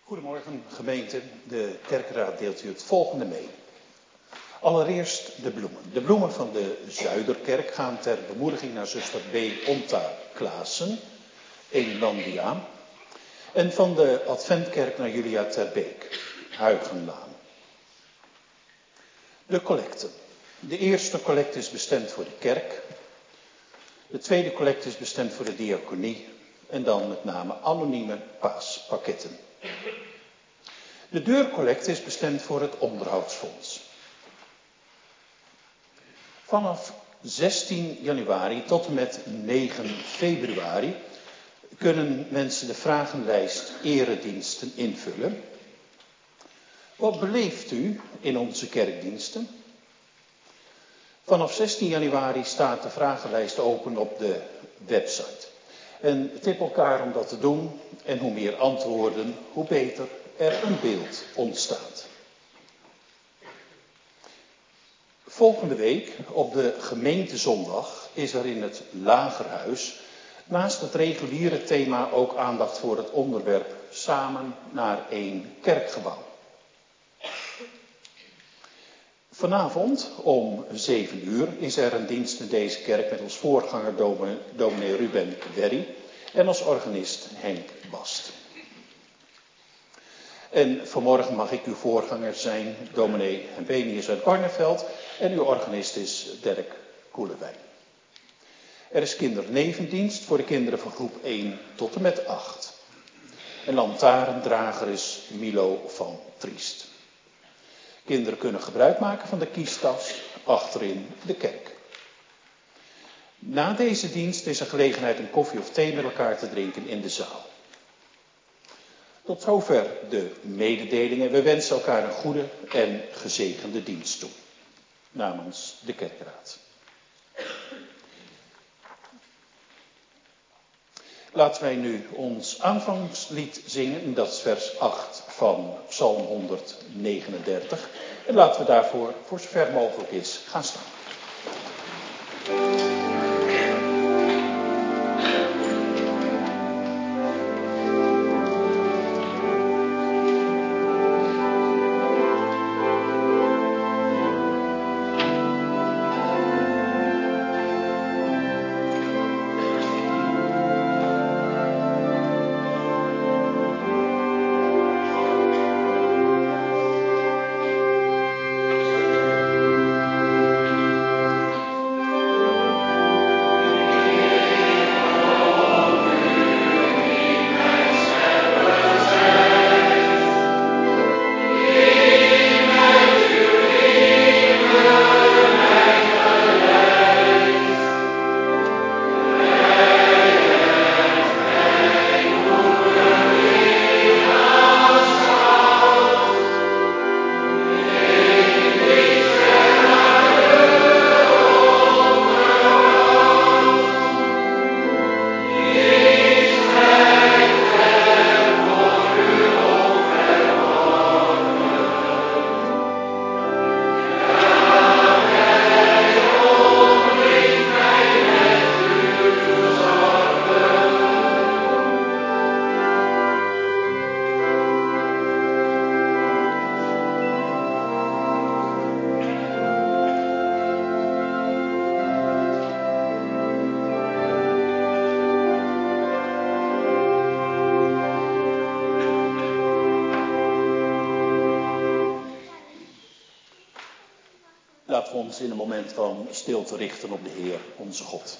Goedemorgen gemeente, de kerkraad deelt u het volgende mee. Allereerst de bloemen. De bloemen van de Zuiderkerk gaan ter bemoediging naar zuster B. Onta Klaassen, Elandia. En van de Adventkerk naar Julia Terbeek, Huigenlaan. De collecten. De eerste collecte is bestemd voor de kerk. De tweede collecte is bestemd voor de diaconie. En dan met name anonieme paaspakketten. De deurcollecte is bestemd voor het onderhoudsfonds. Vanaf 16 januari tot en met 9 februari kunnen mensen de vragenlijst erediensten invullen. Wat beleeft u in onze kerkdiensten? Vanaf 16 januari staat de vragenlijst open op de website. En tip elkaar om dat te doen. En hoe meer antwoorden, hoe beter er een beeld ontstaat. Volgende week, op de gemeentezondag, is er in het Lagerhuis naast het reguliere thema ook aandacht voor het onderwerp Samen naar één kerkgebouw. Vanavond om 7 uur is er een dienst in deze kerk met als voorganger dominee Ruben Werry en als organist Henk Bast. En vanmorgen mag ik uw voorganger zijn, dominee Hembenius uit Barneveld, en uw organist is Dirk Koelewijn. Er is kindernevendienst voor de kinderen van groep 1 tot en met 8. En lantaarndrager is Milo van Triest. Kinderen kunnen gebruik maken van de kiestas achterin de kerk. Na deze dienst is er gelegenheid om koffie of thee met elkaar te drinken in de zaal. Tot zover de mededelingen. We wensen elkaar een goede en gezegende dienst toe. Namens de kerkraad. Laten wij nu ons aanvangslied zingen. Dat is vers 8 van Psalm 139. En laten we daarvoor, voor zover mogelijk is, gaan staan. Laten we ons in een moment van stilte richten op de Heer, onze God.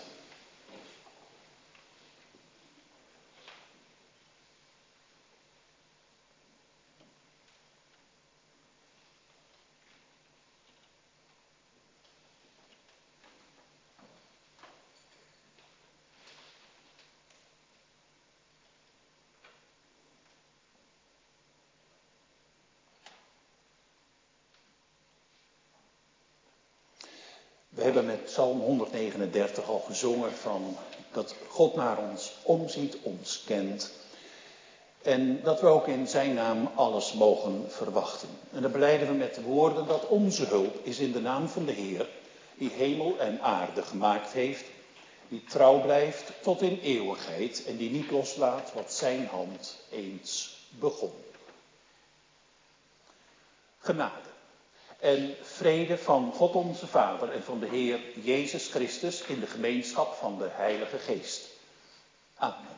We hebben met Psalm 139 al gezongen van dat God naar ons omziet, ons kent. En dat we ook in zijn naam alles mogen verwachten. En dan belijden we met de woorden dat onze hulp is in de naam van de Heer, die hemel en aarde gemaakt heeft, die trouw blijft tot in eeuwigheid en die niet loslaat wat zijn hand eens begon. genade en vrede van God onze Vader en van de Heer Jezus Christus in de gemeenschap van de Heilige Geest. Amen.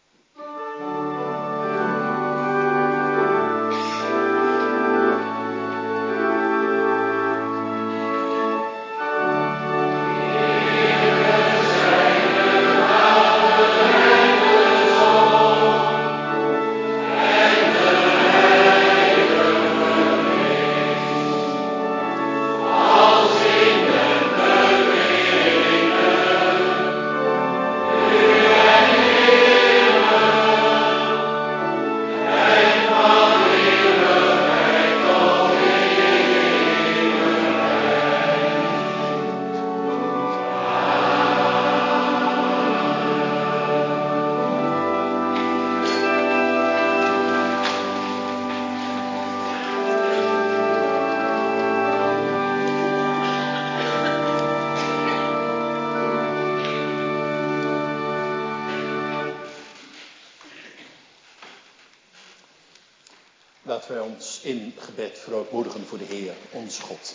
Laten wij ons in gebed verootmoedigen voor de Heer, ons God.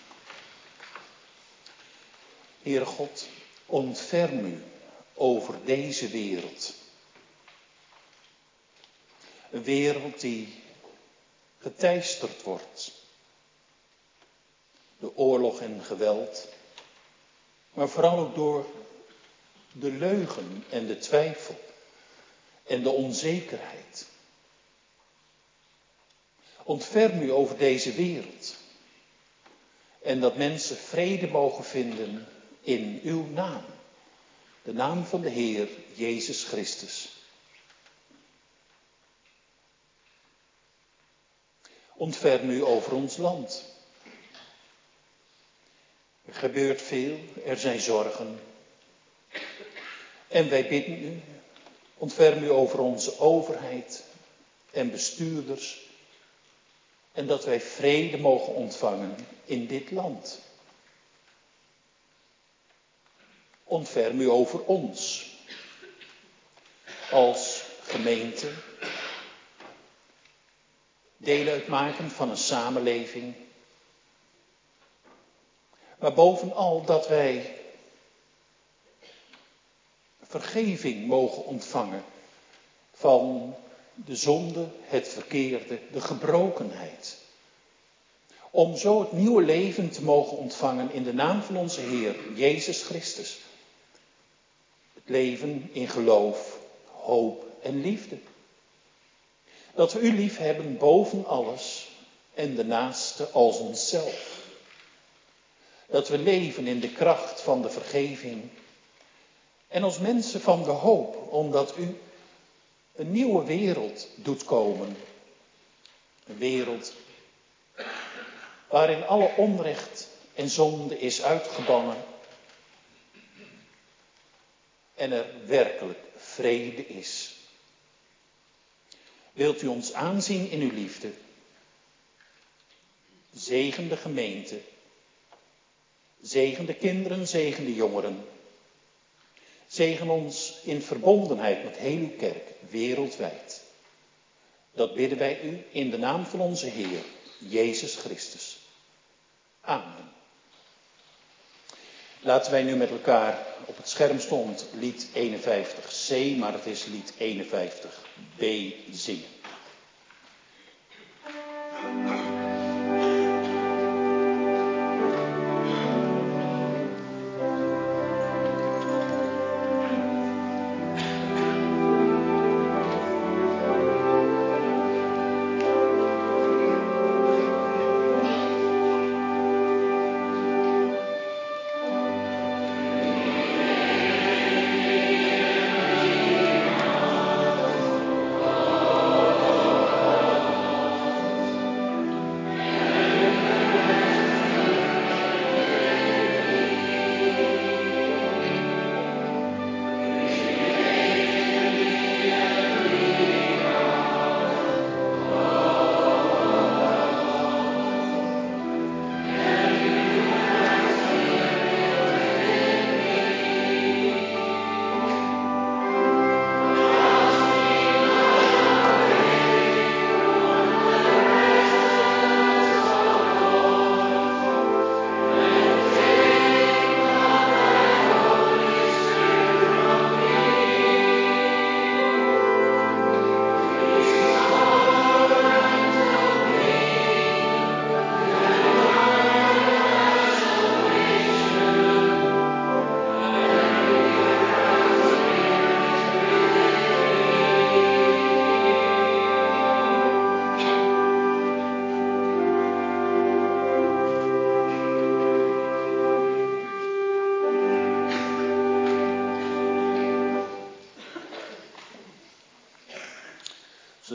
Heere God, ontferm u over deze wereld. Een wereld die geteisterd wordt door oorlog en geweld, maar vooral ook door de leugen en de twijfel en de onzekerheid. Ontferm u over deze wereld. En dat mensen vrede mogen vinden in uw naam. De naam van de Heer Jezus Christus. Ontferm u over ons land. Er gebeurt veel, er zijn zorgen. En wij bidden u, ontferm u over onze overheid en bestuurders. En dat wij vrede mogen ontvangen in dit land. Ontferm u over ons. Als gemeente. Deel uitmaken van een samenleving. Maar bovenal dat wij vergeving mogen ontvangen van de zonde, het verkeerde, de gebrokenheid. Om zo het nieuwe leven te mogen ontvangen in de naam van onze Heer, Jezus Christus. Het leven in geloof, hoop en liefde. Dat we u lief hebben boven alles en de naaste als onszelf. Dat we leven in de kracht van de vergeving en als mensen van de hoop, omdat u een nieuwe wereld doet komen. Een wereld waarin alle onrecht en zonde is uitgebannen. En er werkelijk vrede is. Wilt u ons aanzien in uw liefde? Zegen de gemeente. Zegen de kinderen, zegen de jongeren. Zegen ons in verbondenheid met heel uw kerk, wereldwijd. Dat bidden wij u in de naam van onze Heer, Jezus Christus. Amen. Laten wij nu met elkaar, op het scherm stond lied 51c, maar het is lied 51b zingen.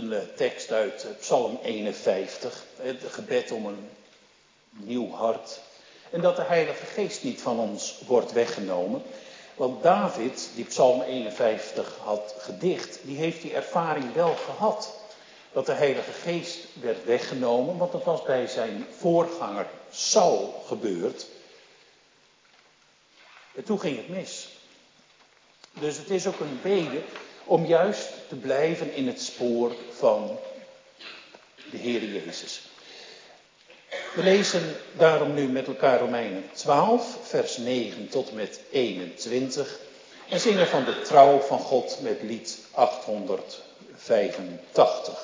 een tekst uit Psalm 51. Het gebed om een nieuw hart. En dat de Heilige Geest niet van ons wordt weggenomen. Want David, die Psalm 51 had gedicht, die heeft die ervaring wel gehad. Dat de Heilige Geest werd weggenomen, want dat was bij zijn voorganger Saul gebeurd. En toen ging het mis. Dus het is ook een bede om juist te blijven in het spoor van de Heer Jezus. We lezen daarom nu met elkaar Romeinen 12, vers 9 tot en met 21. En zingen van de trouw van God met lied 885.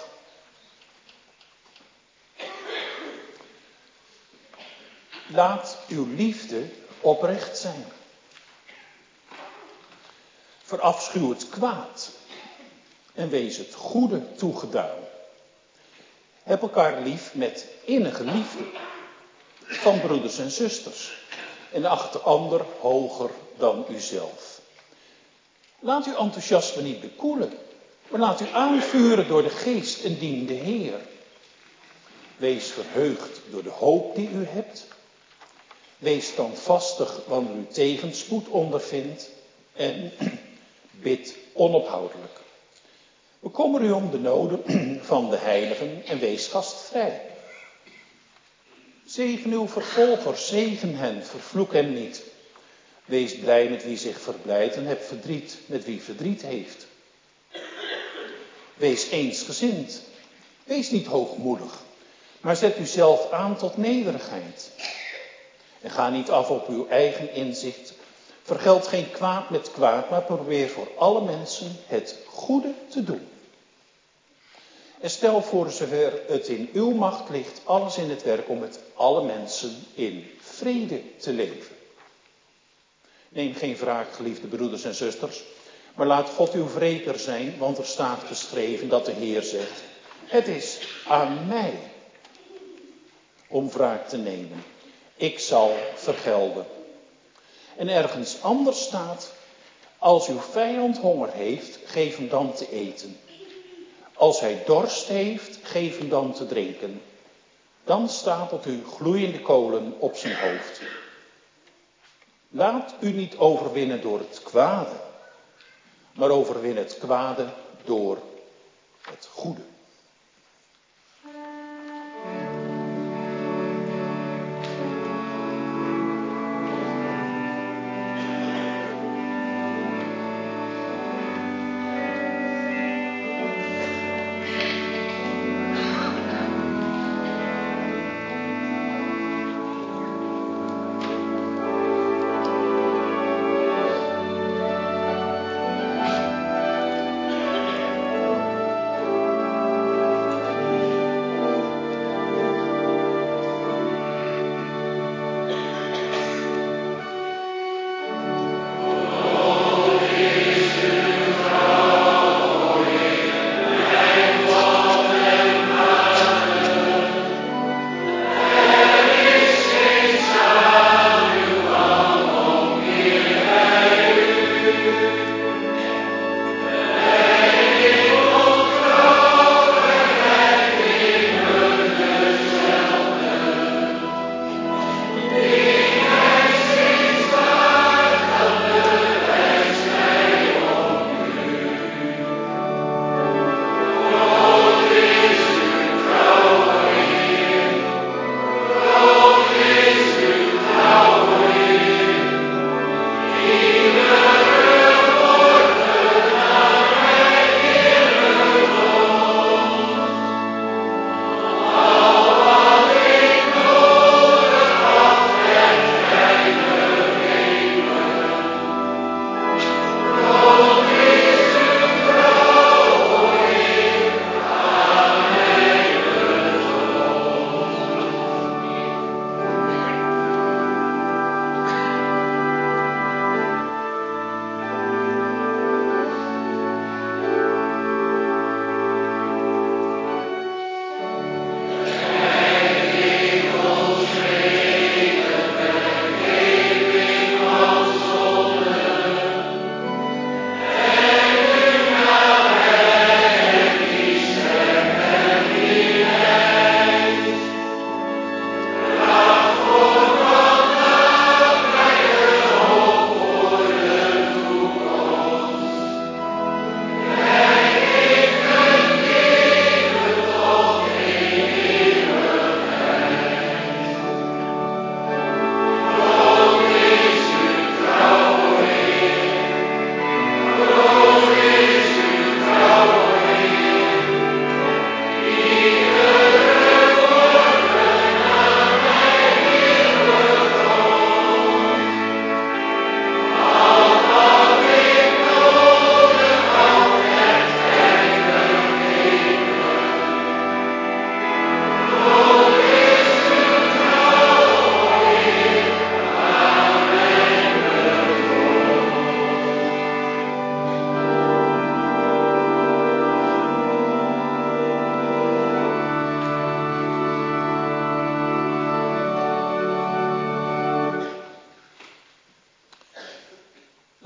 Laat uw liefde oprecht zijn. Verafschuw het kwaad en wees het goede toegedaan. Heb elkaar lief met innige liefde van broeders en zusters en acht de ander hoger dan uzelf. Laat uw enthousiasme niet bekoelen, maar laat u aanvuren door de geest en dien de Heer. Wees verheugd door de hoop die u hebt. Wees standvastig wanneer u tegenspoed ondervindt en bid onophoudelijk. Bekommer u om de noden van de heiligen en wees gastvrij. Zegen uw vervolgers, zegen hen, vervloek hem niet. Wees blij met wie zich verblijdt en heb verdriet met wie verdriet heeft. Wees eensgezind. Wees niet hoogmoedig, maar zet uzelf aan tot nederigheid. En ga niet af op uw eigen inzicht. Vergeld geen kwaad met kwaad, maar probeer voor alle mensen het goede te doen. En stel voor zover het in uw macht ligt, alles in het werk om met alle mensen in vrede te leven. Neem geen wraak, geliefde broeders en zusters, maar laat God uw wreker zijn, want er staat geschreven dat de Heer zegt: het is aan mij om wraak te nemen. Ik zal vergelden. En ergens anders staat: als uw vijand honger heeft, geef hem dan te eten. Als hij dorst heeft, geef hem dan te drinken. Dan stapelt u gloeiende kolen op zijn hoofd. Laat u niet overwinnen door het kwade, maar overwin het kwade door het goede.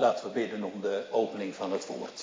Laten we bidden om de opening van het woord.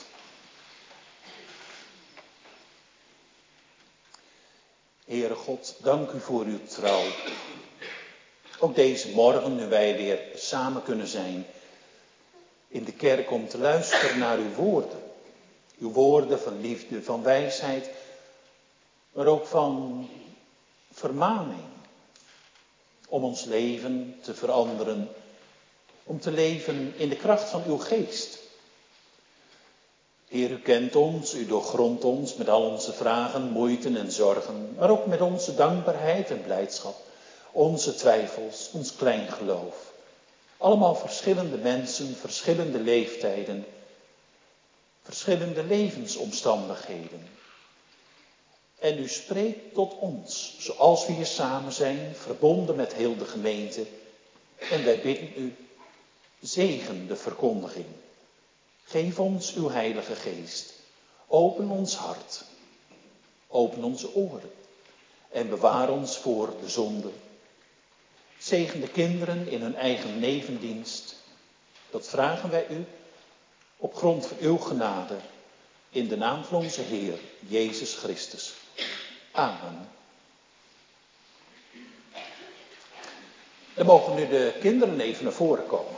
Heere God, dank u voor uw trouw. Ook deze morgen, nu wij weer samen kunnen zijn in de kerk om te luisteren naar uw woorden. Uw woorden van liefde, van wijsheid, maar ook van vermaning. Om ons leven te veranderen, om te leven in de kracht van uw geest. Heer, u kent ons, u doorgrondt ons met al onze vragen, moeiten en zorgen, maar ook met onze dankbaarheid en blijdschap, onze twijfels, ons klein geloof. Allemaal verschillende mensen, verschillende leeftijden, verschillende levensomstandigheden. En u spreekt tot ons, zoals we hier samen zijn, verbonden met heel de gemeente. En wij bidden u, zegen de verkondiging. Geef ons uw Heilige Geest. Open ons hart. Open onze oren. En bewaar ons voor de zonde. Zegen de kinderen in hun eigen nevendienst. Dat vragen wij u op grond van uw genade. In de naam van onze Heer, Jezus Christus. Amen. Dan mogen nu de kinderen even naar voren komen.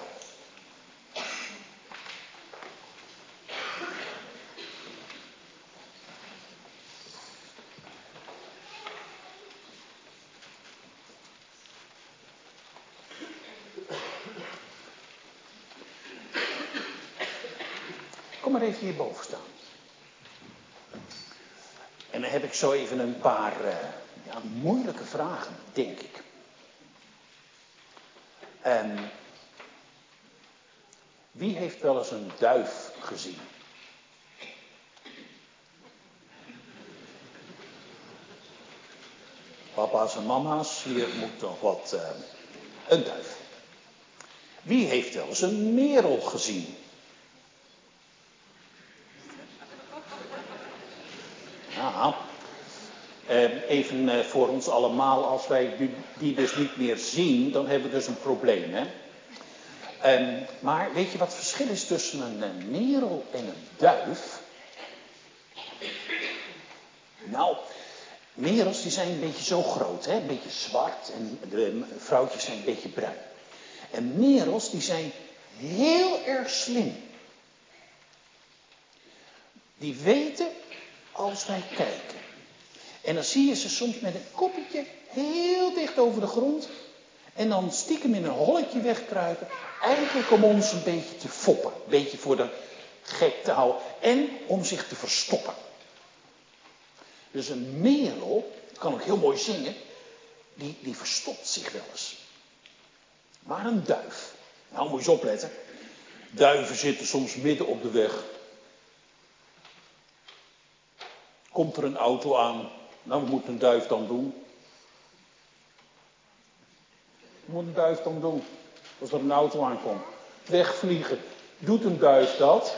Kom maar even hierboven staan. En dan heb ik zo even een paar moeilijke vragen, denk ik. Wie heeft wel eens een duif gezien? Papa's en mama's, hier moet nog wat. Een duif. Wie heeft wel eens een merel gezien? Ja, even voor ons allemaal, als wij die dus niet meer zien, dan hebben we dus een probleem, hè? Maar weet je wat het verschil is tussen een merel en een duif? Nou, merels die zijn een beetje zo groot, hè? Een beetje zwart en de vrouwtjes zijn een beetje bruin. En merels die zijn heel erg slim. Die weten als wij kijken. En dan zie je ze soms met een koppetje heel dicht over de grond. En dan stiekem in een holletje wegkruipen. Eigenlijk om ons een beetje te foppen. Een beetje voor de gek te houden. En om zich te verstoppen. Dus een merel, kan ook heel mooi zingen. Die verstopt zich wel eens. Maar een duif. Nou moet je eens opletten. Duiven zitten soms midden op de weg. Komt er een auto aan. Nou, wat moet een duif dan doen? Wat moet een duif dan doen? Als er een auto aankomt. Wegvliegen. Doet een duif dat?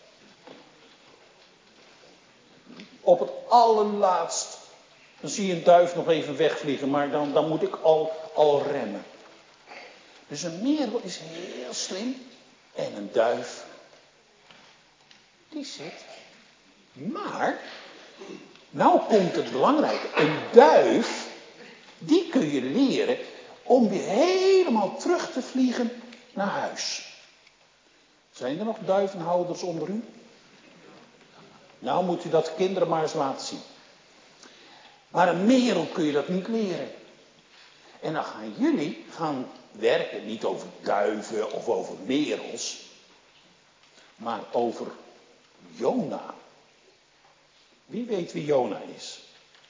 Op het allerlaatst. Dan zie je een duif nog even wegvliegen. Maar dan moet ik al remmen. Dus een merel is heel slim. En een duif. Die zit. Maar. Nou komt het belangrijke. Een duif. Die kun je leren. Om weer helemaal terug te vliegen naar huis. Zijn er nog duivenhouders onder u? Nou moet u dat de kinderen maar eens laten zien. Maar een merel kun je dat niet leren. En dan gaan jullie werken niet over duiven of over merels. Maar over Jona. Wie weet wie Jona is?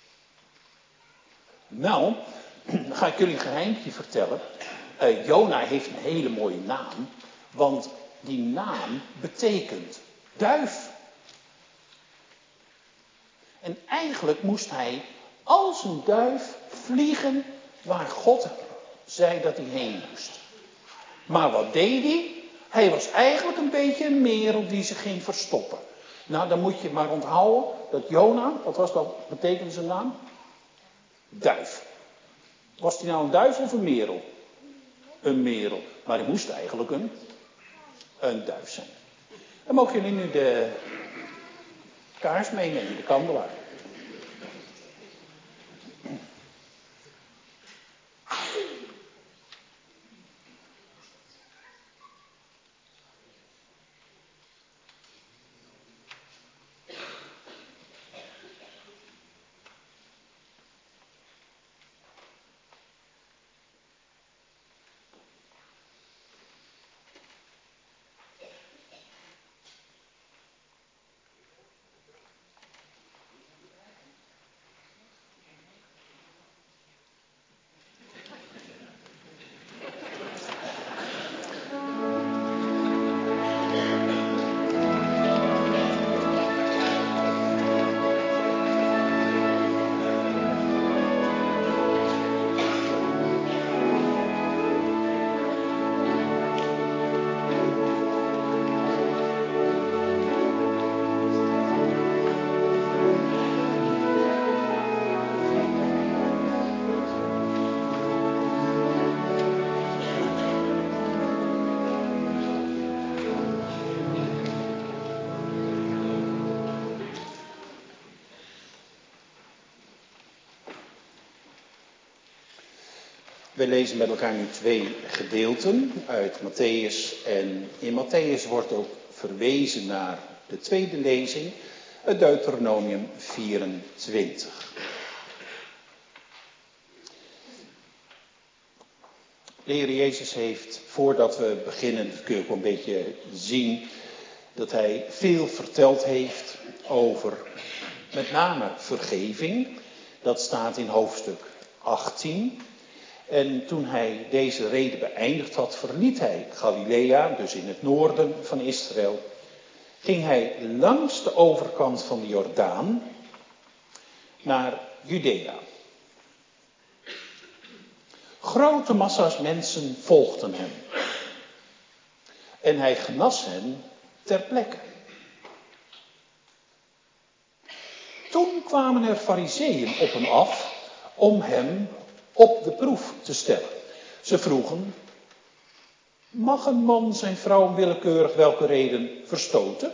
Nou, dan ga ik jullie een geheimtje vertellen. Jona heeft een hele mooie naam. Want die naam betekent duif. En eigenlijk moest hij als een duif vliegen waar God zei dat hij heen moest. Maar wat deed hij? Hij was eigenlijk een beetje een merel die zich ging verstoppen. Nou, dan moet je maar onthouden dat Jona, wat was dat, betekende zijn naam? Duif. Was hij nou een duif of een merel? Een merel. Maar hij moest eigenlijk een een duif zijn. Dan mogen jullie nu de kaars meenemen, de kandelaar. We lezen met elkaar nu 2 gedeelten uit Mattheüs. En in Mattheüs wordt ook verwezen naar de tweede lezing, uit Deuteronomium 24. De Heer Jezus heeft, voordat we beginnen, dat kun je ook een beetje zien, dat hij veel verteld heeft over met name vergeving. Dat staat in hoofdstuk 18. En toen hij deze reden beëindigd had, verliet hij Galilea, dus in het noorden van Israël. Ging hij langs de overkant van de Jordaan naar Judea. Grote massa's mensen volgden hem. En hij genas hen ter plekke. Toen kwamen er Farizeeën op hem af om hem op de proef te stellen. Ze vroegen: mag een man zijn vrouw willekeurig welke reden verstoten?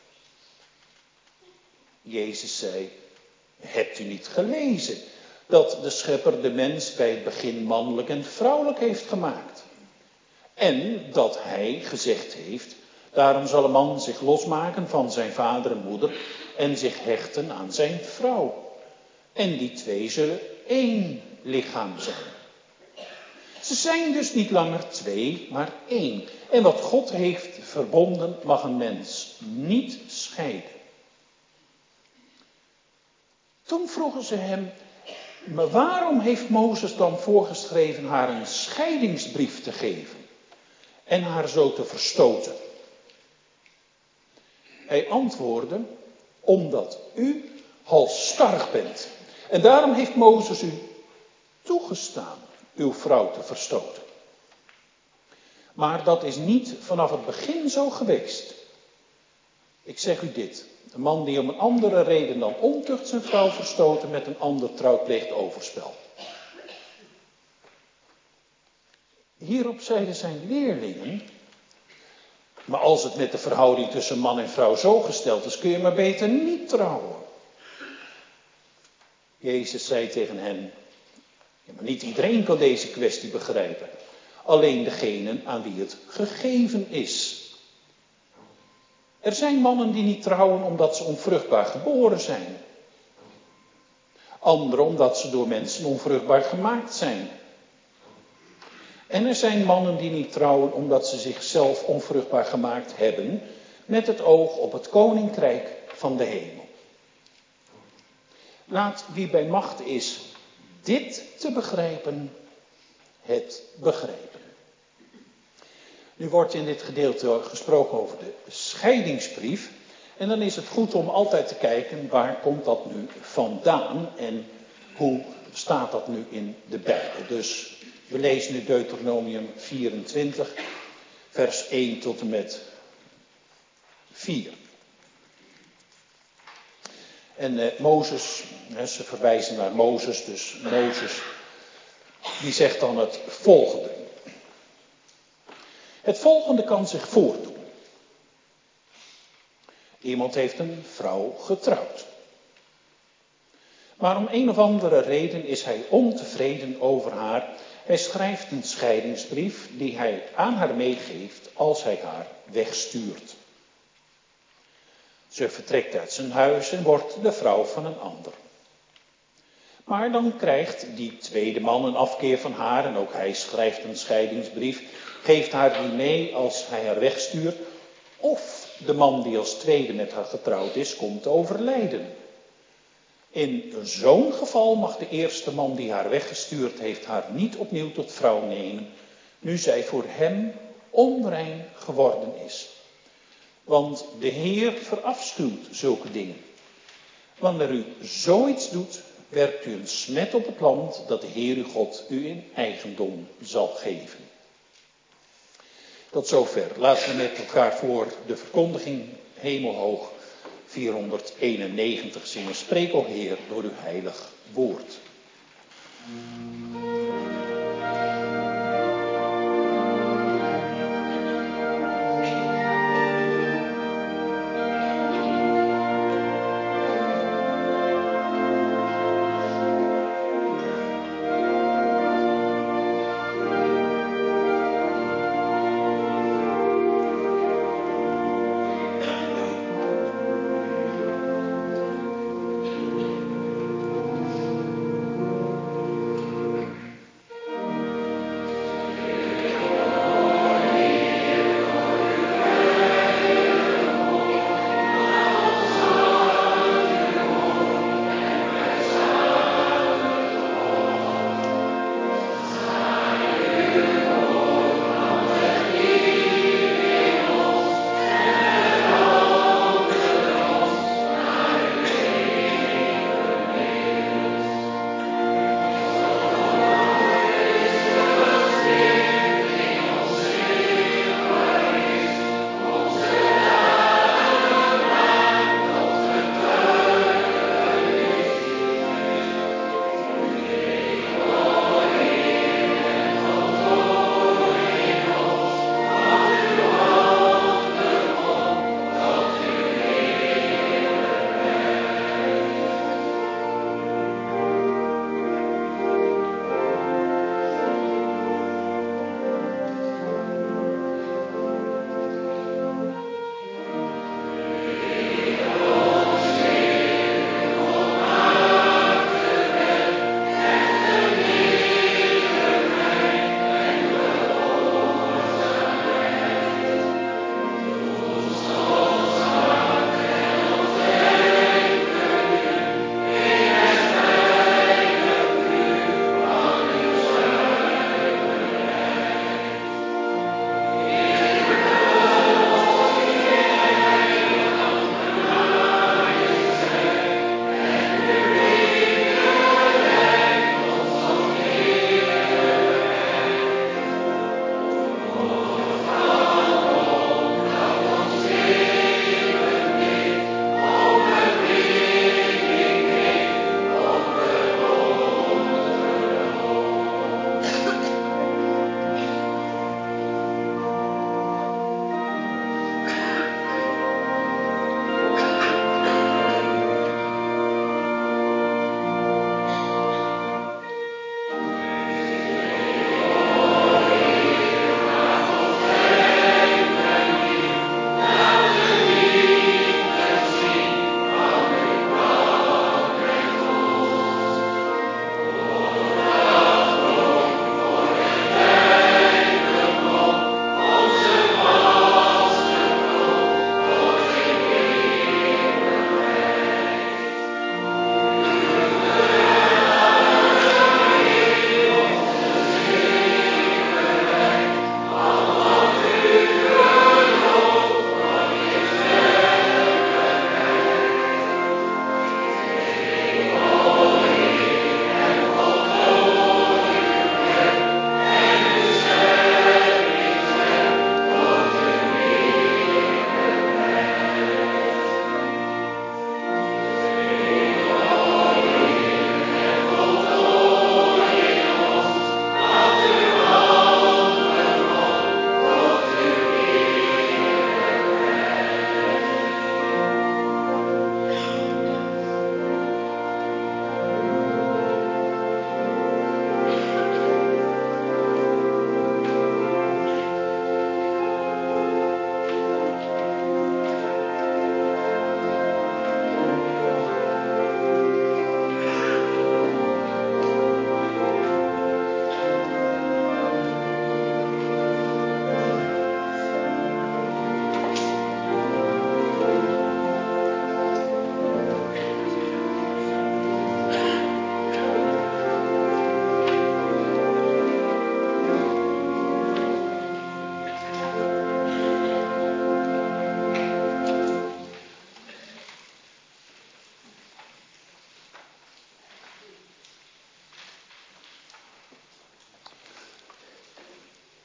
Jezus zei: hebt u niet gelezen dat de Schepper de mens bij het begin mannelijk en vrouwelijk heeft gemaakt? En dat hij gezegd heeft: daarom zal een man zich losmaken van zijn vader en moeder en zich hechten aan zijn vrouw. En die 2 zullen 1 lichaam zijn. Ze zijn dus niet langer 2, maar 1. En wat God heeft verbonden, mag een mens niet scheiden. Toen vroegen ze hem: maar waarom heeft Mozes dan voorgeschreven haar een scheidingsbrief te geven en haar zo te verstoten? Hij antwoordde: omdat u halsstarrig bent. En daarom heeft Mozes u toegestaan uw vrouw te verstoten. Maar dat is niet vanaf het begin zo geweest. Ik zeg u dit: een man die om een andere reden dan ontucht zijn vrouw verstoten met een ander trouwt, pleegt overspel. Hierop zeiden zijn leerlingen: maar als het met de verhouding tussen man en vrouw zo gesteld is, kun je maar beter niet trouwen. Jezus zei tegen hen: ja, maar niet iedereen kan deze kwestie begrijpen. Alleen degenen aan wie het gegeven is. Er zijn mannen die niet trouwen omdat ze onvruchtbaar geboren zijn. Anderen omdat ze door mensen onvruchtbaar gemaakt zijn. En er zijn mannen die niet trouwen omdat ze zichzelf onvruchtbaar gemaakt hebben, met het oog op het koninkrijk van de hemel. Laat wie bij macht is dit te begrijpen, het begrijpen. Nu wordt in dit gedeelte gesproken over de scheidingsbrief. En dan is het goed om altijd te kijken, waar komt dat nu vandaan en hoe staat dat nu in de Bijbel. Dus we lezen nu Deuteronomium 24, vers 1 tot en met 4. En Mozes, ze verwijzen naar Mozes, dus Mozes die zegt dan het volgende. Het volgende kan zich voordoen. Iemand heeft een vrouw getrouwd. Maar om een of andere reden is hij ontevreden over haar. Hij schrijft een scheidingsbrief die hij aan haar meegeeft als hij haar wegstuurt. Ze vertrekt uit zijn huis en wordt de vrouw van een ander. Maar dan krijgt die tweede man een afkeer van haar en ook hij schrijft een scheidingsbrief, geeft haar die mee als hij haar wegstuurt. Of de man die als tweede met haar getrouwd is, komt te overlijden. In zo'n geval mag de eerste man die haar weggestuurd heeft haar niet opnieuw tot vrouw nemen, nu zij voor hem onrein geworden is. Want de Heer verafschuwt zulke dingen. Wanneer u zoiets doet, werpt u een smet op het land dat de Heer uw God u in eigendom zal geven. Tot zover. Laten we met elkaar voor de verkondiging hemelhoog 491 zingen. Spreek, o Heer, door uw heilig woord.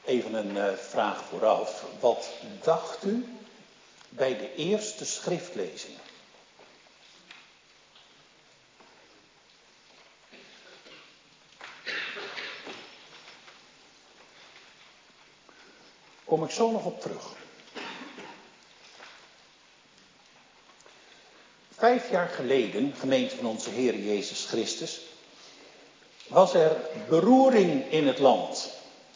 Even een vraag vooraf. Wat dacht u bij de eerste schriftlezing? Kom ik zo nog op terug. 5 jaar geleden, gemeente van onze Heer Jezus Christus, was er beroering in het land.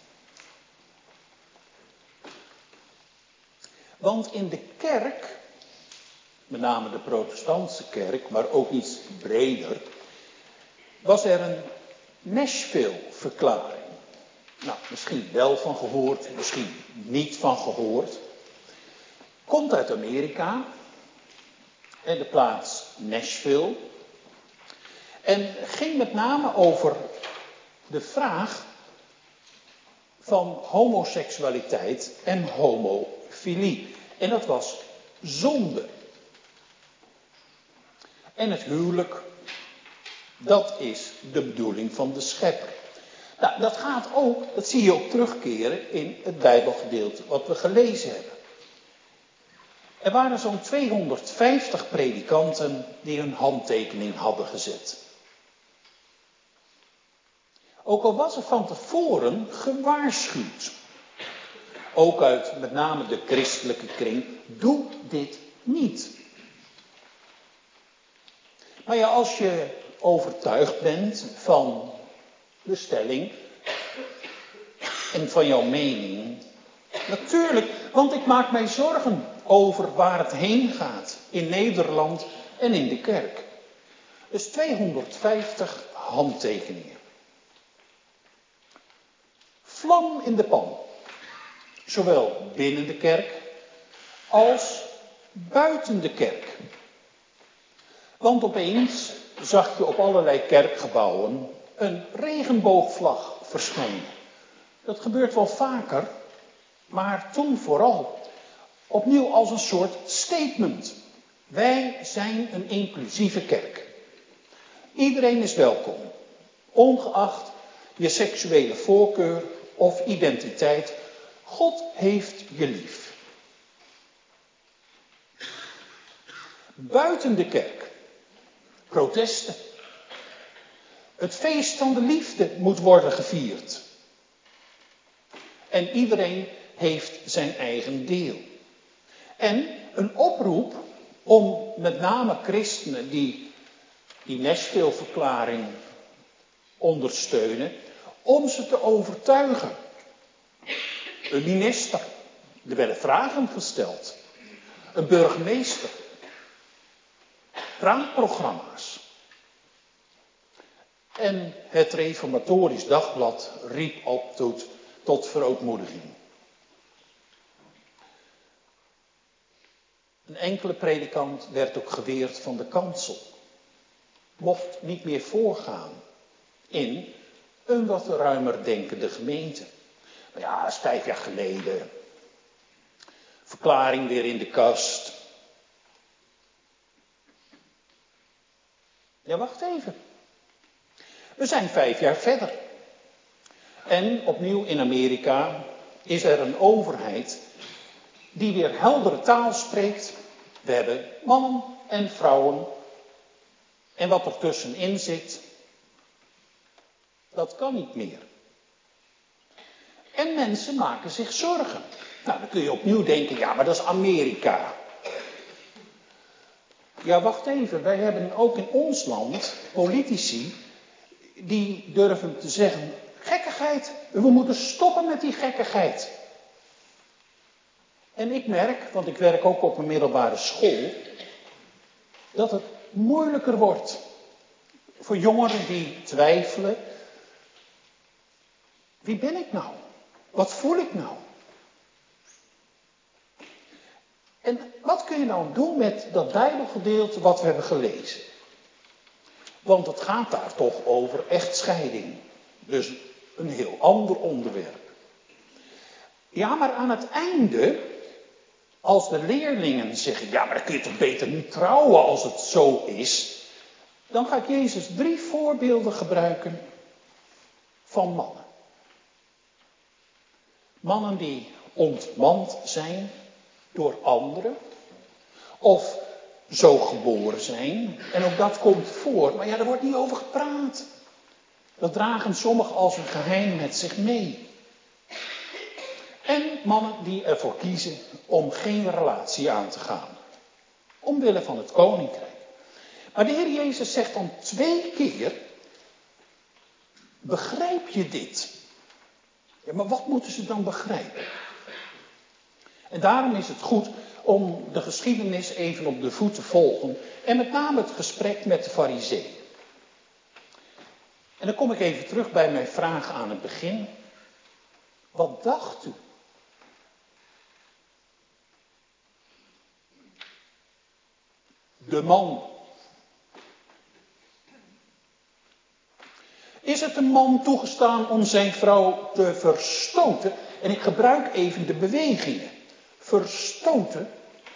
Want in de kerk, met name de protestantse kerk, maar ook iets breder, was er een Nashville-verklaring. Nou, misschien wel van gehoord, misschien niet van gehoord. Komt uit Amerika en de plaats Nashville. En ging met name over de vraag van homoseksualiteit en homofilie. En dat was zonde. En het huwelijk, dat is de bedoeling van de schepper. Nou, dat gaat ook, dat zie je ook terugkeren in het Bijbelgedeelte wat we gelezen hebben. Er waren zo'n 250 predikanten die hun handtekening hadden gezet. Ook al was er van tevoren gewaarschuwd. Ook uit met name de christelijke kring, doe dit niet. Maar ja, als je overtuigd bent van de stelling en van jouw mening, natuurlijk, want ik maak mij zorgen over waar het heen gaat in Nederland en in de kerk. Dus 250 handtekeningen. Vlam in de pan. Zowel binnen de kerk als buiten de kerk. Want opeens zag je op allerlei kerkgebouwen een regenboogvlag verschijnen. Dat gebeurt wel vaker, maar toen vooral. Opnieuw als een soort statement. Wij zijn een inclusieve kerk. Iedereen is welkom. Ongeacht je seksuele voorkeur of identiteit. God heeft je lief. Buiten de kerk. Protesten. Het feest van de liefde moet worden gevierd. En iedereen heeft zijn eigen deel. En een oproep om met name christenen die Nashville-verklaring ondersteunen, om ze te overtuigen. Een minister, er werden vragen gesteld. Een burgemeester. Praatprogramma's. En het Reformatorisch Dagblad riep op tot verootmoediging. Een enkele predikant werd ook geweerd van de kansel. Mocht niet meer voorgaan in een wat ruimer denkende gemeente. Maar ja, dat is 5 jaar geleden. Verklaring weer in de kast. Ja, wacht even. We zijn 5 jaar verder. En opnieuw in Amerika is er een overheid die weer heldere taal spreekt. We hebben mannen en vrouwen. En wat er tussenin zit, dat kan niet meer. En mensen maken zich zorgen. Nou, dan kun je opnieuw denken, ja, maar dat is Amerika. Ja, wacht even. Wij hebben ook in ons land politici die durven te zeggen, gekkigheid, we moeten stoppen met die gekkigheid. En ik merk, want ik werk ook op een middelbare school, dat het moeilijker wordt voor jongeren die twijfelen. Wie ben ik nou? Wat voel ik nou? En wat kun je nou doen met dat Bijbelgedeelte wat we hebben gelezen? Want het gaat daar toch over echtscheiding. Dus een heel ander onderwerp. Ja, maar aan het einde, als de leerlingen zeggen, ja, maar dan kun je toch beter niet trouwen als het zo is. Dan gaat Jezus 3 voorbeelden gebruiken van mannen. Mannen die ontmand zijn door anderen. Of zo geboren zijn. En ook dat komt voor. Maar ja, daar wordt niet over gepraat. Dat dragen sommigen als een geheim met zich mee. En mannen die ervoor kiezen om geen relatie aan te gaan. Omwille van het koninkrijk. Maar de Heer Jezus zegt dan 2 keer. Begrijp je dit? Ja, maar wat moeten ze dan begrijpen? En daarom is het goed om de geschiedenis even op de voet te volgen. En met name het gesprek met de Farizeeën. En dan kom ik even terug bij mijn vraag aan het begin. Wat dacht u? De man. Is het een man toegestaan om zijn vrouw te verstoten? En ik gebruik even de bewegingen. Verstoten.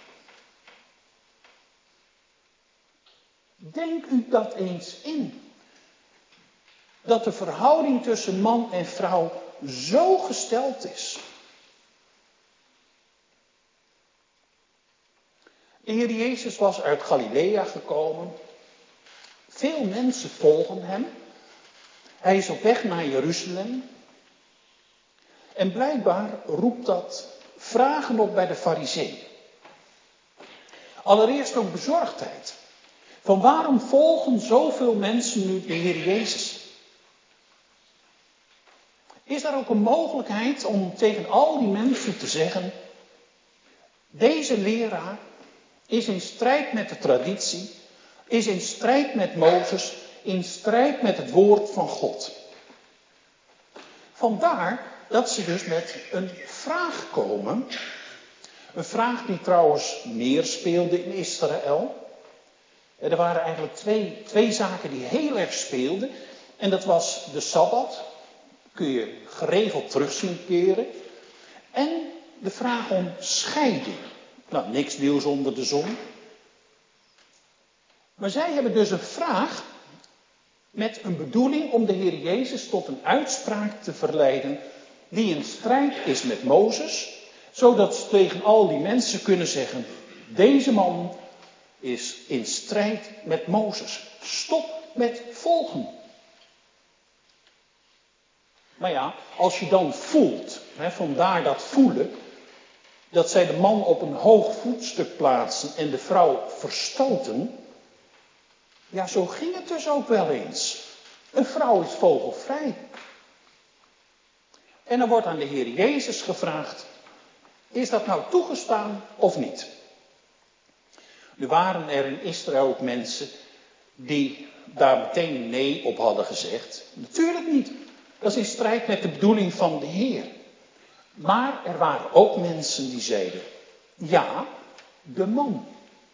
Denk u dat eens in. Dat de verhouding tussen man en vrouw zo gesteld is. De Heer Jezus was uit Galilea gekomen. Veel mensen volgen hem. Hij is op weg naar Jeruzalem. En blijkbaar roept dat vragen op bij de Farizeeën. Allereerst ook bezorgdheid. Van waarom volgen zoveel mensen nu de Heer Jezus? Is er ook een mogelijkheid om tegen al die mensen te zeggen: deze leraar is in strijd met de traditie, is in strijd met Mozes, in strijd met het woord van God. Vandaar dat ze dus met een vraag komen. Een vraag die trouwens meer speelde in Israël. Er waren eigenlijk twee zaken die heel erg speelden. En dat was de Sabbat. Kun je geregeld terug zien keren. En de vraag om scheiding. Nou, niks nieuws onder de zon. Maar zij hebben dus een vraag met een bedoeling om de Heer Jezus tot een uitspraak te verleiden die in strijd is met Mozes, zodat ze tegen al die mensen kunnen zeggen: deze man is in strijd met Mozes. Stop met volgen. Maar ja, als je dan voelt, vandaar dat voelen, dat zij de man op een hoog voetstuk plaatsen en de vrouw verstoten. Ja, zo ging het dus ook wel eens. Een vrouw is vogelvrij. En dan wordt aan de Heer Jezus gevraagd: is dat nou toegestaan of niet? Nu waren er in Israël ook mensen die daar meteen nee op hadden gezegd. Natuurlijk niet. Dat is in strijd met de bedoeling van de Heer. Maar er waren ook mensen die zeiden: ja, de man.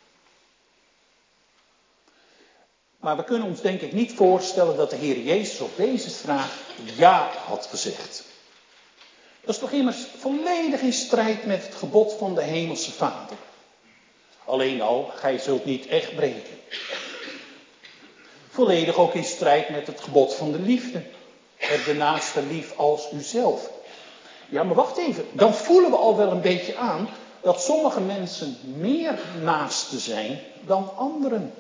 Maar we kunnen ons denk ik niet voorstellen dat de Heer Jezus op deze vraag ja had gezegd. Dat is toch immers volledig in strijd met het gebod van de Hemelse Vader. Alleen al, gij zult niet echt breken. Volledig ook in strijd met het gebod van de liefde. Heb de naaste lief als uzelf. Ja, maar wacht even. Dan voelen we al wel een beetje aan dat sommige mensen meer naasten zijn dan anderen.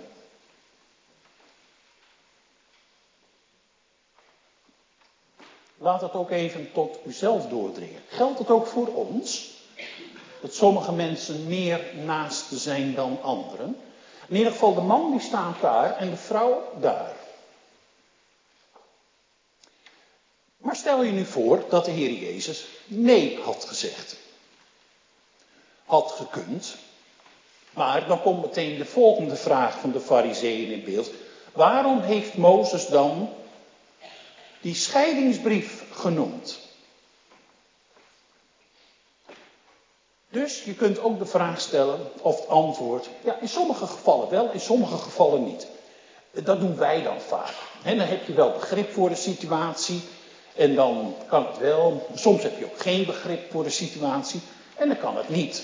Laat het ook even tot uzelf doordringen. Geldt het ook voor ons? Dat sommige mensen meer naasten zijn dan anderen? In ieder geval, de man die staat daar en de vrouw daar. Maar stel je nu voor dat de Heer Jezus nee had gezegd. Had gekund. Maar dan komt meteen de volgende vraag van de Farizeeën in beeld. Waarom heeft Mozes dan die scheidingsbrief genoemd? Dus je kunt ook de vraag stellen of het antwoord: ja, in sommige gevallen wel, in sommige gevallen niet. Dat doen wij dan vaak. En dan heb je wel begrip voor de situatie. En dan kan het wel. Soms heb je ook geen begrip voor de situatie. En dan kan het niet.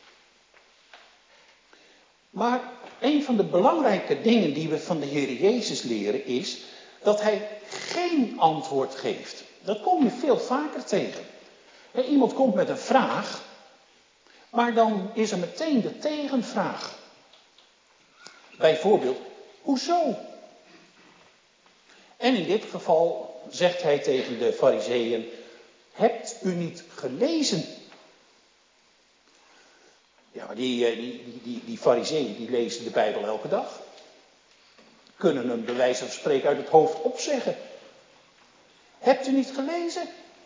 Maar een van de belangrijke dingen die we van de Heer Jezus leren is dat hij geen antwoord geeft. Dat kom je veel vaker tegen. Iemand komt met een vraag, maar dan is er meteen de tegenvraag. Bijvoorbeeld, hoezo? En in dit geval zegt hij tegen de Farizeeën, hebt u niet gelezen? Ja, maar die Farizeeën die lezen de Bijbel elke dag. Kunnen hem bij wijze van spreken uit het hoofd opzeggen. Hebt u niet gelezen?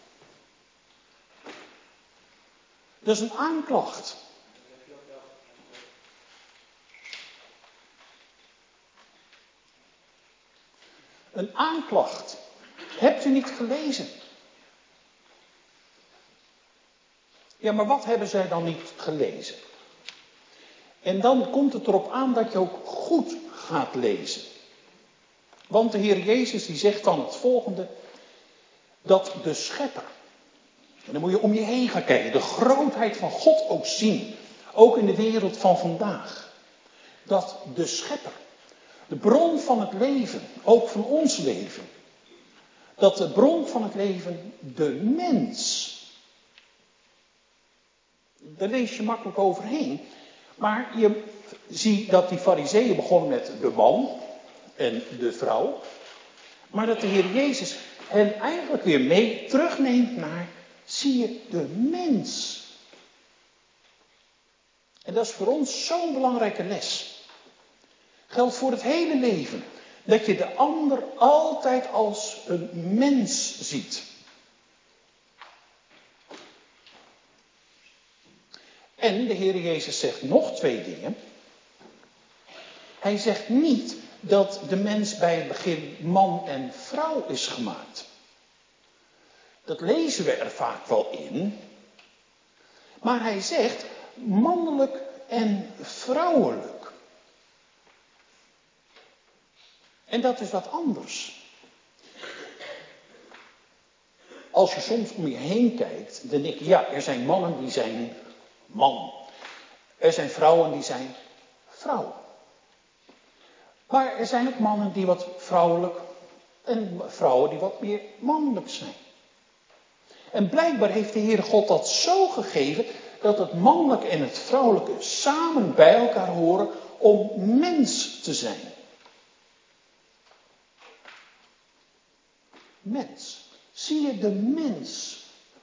Dat is een aanklacht. Een aanklacht. Hebt u niet gelezen? Ja, maar wat hebben zij dan niet gelezen? En dan komt het erop aan dat je ook goed gaat lezen. Want de Heer Jezus die zegt dan het volgende. Dat de schepper. En dan moet je om je heen gaan kijken. De grootheid van God ook zien. Ook in de wereld van vandaag. Dat de schepper. De bron van het leven. Ook van ons leven. Dat de bron van het leven de mens. Daar lees je makkelijk overheen. Maar je ziet dat die Farizeeën begonnen met de man en de vrouw. Maar dat de Heer Jezus hen eigenlijk weer mee terugneemt naar, zie je, de mens. En dat is voor ons zo'n belangrijke les. Geldt voor het hele leven. Dat je de ander altijd als een mens ziet. En de Heer Jezus zegt nog 2 dingen. Hij zegt niet dat de mens bij het begin man en vrouw is gemaakt. Dat lezen we er vaak wel in. Maar hij zegt mannelijk en vrouwelijk. En dat is wat anders. Als je soms om je heen kijkt, dan denk je, ja, er zijn mannen die zijn man. Er zijn vrouwen die zijn vrouw. Maar er zijn ook mannen die wat vrouwelijk en vrouwen die wat meer mannelijk zijn. En blijkbaar heeft de Heere God dat zo gegeven dat het mannelijke en het vrouwelijke samen bij elkaar horen om mens te zijn. Mens. Zie je de mens?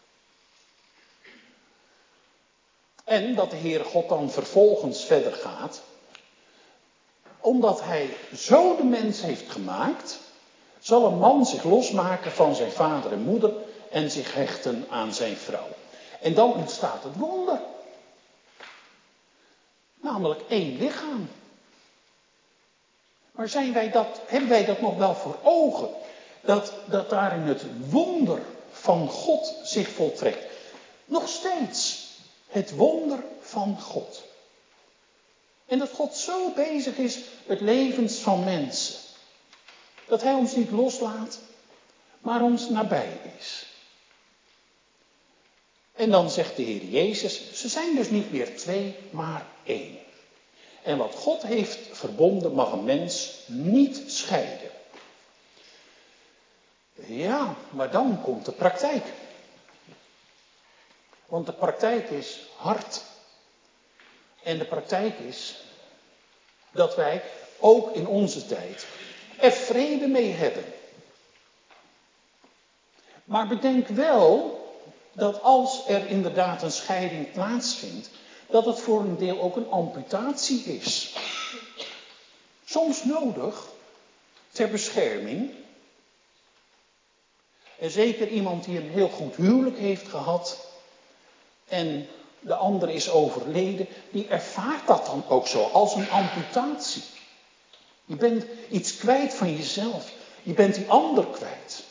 En dat de Heere God dan vervolgens verder gaat. Omdat hij zo de mens heeft gemaakt, zal een man zich losmaken van zijn vader en moeder en zich hechten aan zijn vrouw. En dan ontstaat het wonder. Namelijk 1 lichaam. Maar hebben wij dat nog wel voor ogen? Dat daarin het wonder van God zich voltrekt. Nog steeds het wonder van God. En dat God zo bezig is met levens van mensen. Dat hij ons niet loslaat, maar ons nabij is. En dan zegt de Heer Jezus, ze zijn dus niet meer 2, maar 1. En wat God heeft verbonden mag een mens niet scheiden. Ja, maar dan komt de praktijk. Want de praktijk is hard. En de praktijk is dat wij ook in onze tijd er vrede mee hebben. Maar bedenk wel dat als er inderdaad een scheiding plaatsvindt, dat het voor een deel ook een amputatie is. Soms nodig ter bescherming. En zeker iemand die een heel goed huwelijk heeft gehad en de andere is overleden, die ervaart dat dan ook zo als een amputatie. Je bent iets kwijt van jezelf. Je bent die ander kwijt.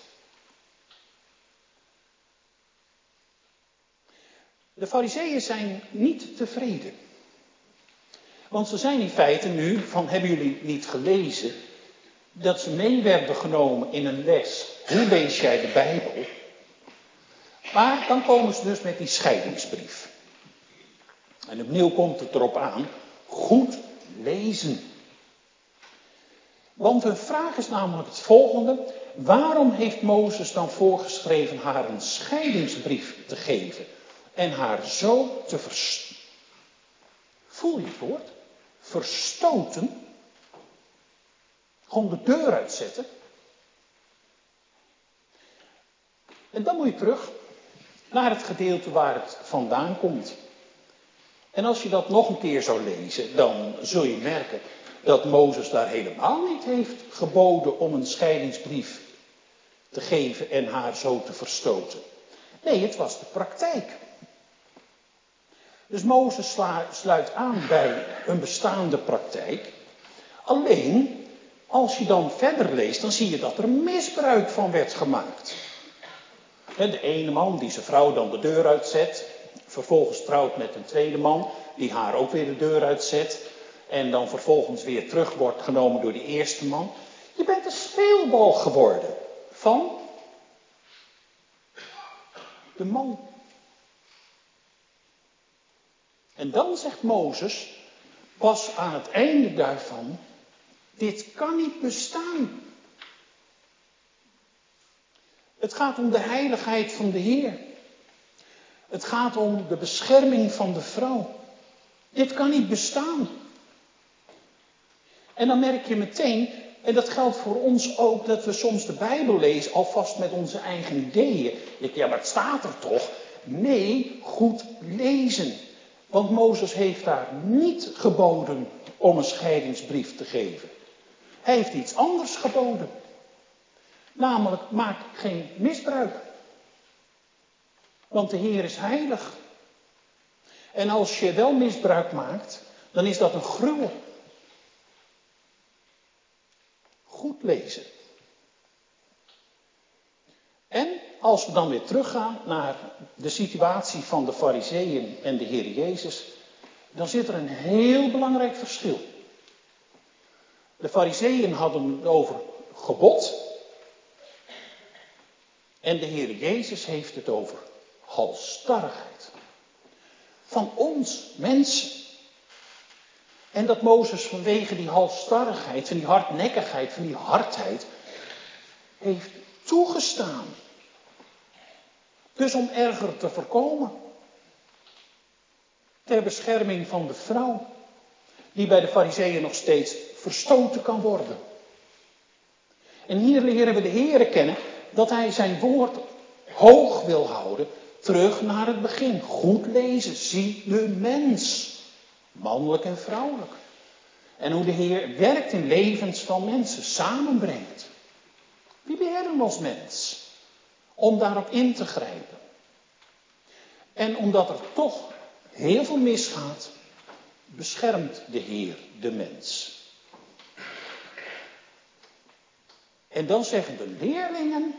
De Farizeeën zijn niet tevreden. Want ze zijn in feite nu van, hebben jullie niet gelezen, dat ze mee werden genomen in een les. Hoe lees jij de Bijbel? Maar dan komen ze dus met die scheidingsbrief. En opnieuw komt het erop aan, goed lezen. Want hun vraag is namelijk het volgende. waarom heeft Mozes dan voorgeschreven haar een scheidingsbrief te geven en haar zo te voel je het woord? Verstoten? Gewoon de deur uitzetten? En dan moet je terug naar het gedeelte waar het vandaan komt. En als je dat nog een keer zou lezen, dan zul je merken dat Mozes daar helemaal niet heeft geboden om een scheidingsbrief te geven en haar zo te verstoten. Nee, het was de praktijk. Dus Mozes sluit aan bij een bestaande praktijk. Alleen, als je dan verder leest, dan zie je dat er misbruik van werd gemaakt. De ene man die zijn vrouw dan de deur uitzet, vervolgens trouwt met een tweede man die haar ook weer de deur uitzet en dan vervolgens weer terug wordt genomen door die eerste man. Je bent een speelbal geworden van de man. En dan zegt Mozes, pas aan het einde daarvan, dit kan niet bestaan. Het gaat om de heiligheid van de Heer. Het gaat om de bescherming van de vrouw. Dit kan niet bestaan. En dan merk je meteen, en dat geldt voor ons ook, dat we soms de Bijbel lezen alvast met onze eigen ideeën. Ja, maar het staat er toch? Nee, goed lezen. Want Mozes heeft daar niet geboden om een scheidingsbrief te geven. Hij heeft iets anders geboden. Namelijk, maak geen misbruik. Want de Heer is heilig. En als je wel misbruik maakt, dan is dat een gruwel. Goed lezen. En als we dan weer teruggaan naar de situatie van de Farizeeën en de Heer Jezus, dan zit er een heel belangrijk verschil. De Farizeeën hadden het over gebod. En de Heer Jezus heeft het over halsstarrigheid. Van ons, mensen. En dat Mozes vanwege die halsstarrigheid, van die hardnekkigheid, van die hardheid, heeft toegestaan. Dus om erger te voorkomen. Ter bescherming van de vrouw, die bij de Farizeeën nog steeds verstoten kan worden. En hier leren we de Heere kennen dat hij zijn woord hoog wil houden, terug naar het begin. Goed lezen, zie de mens, mannelijk en vrouwelijk. En hoe de Heer werkt in levens van mensen, samenbrengt. Wie ben jij dan als mens? Om daarop in te grijpen. En omdat er toch heel veel misgaat, beschermt de Heer de mens. En dan zeggen de leerlingen,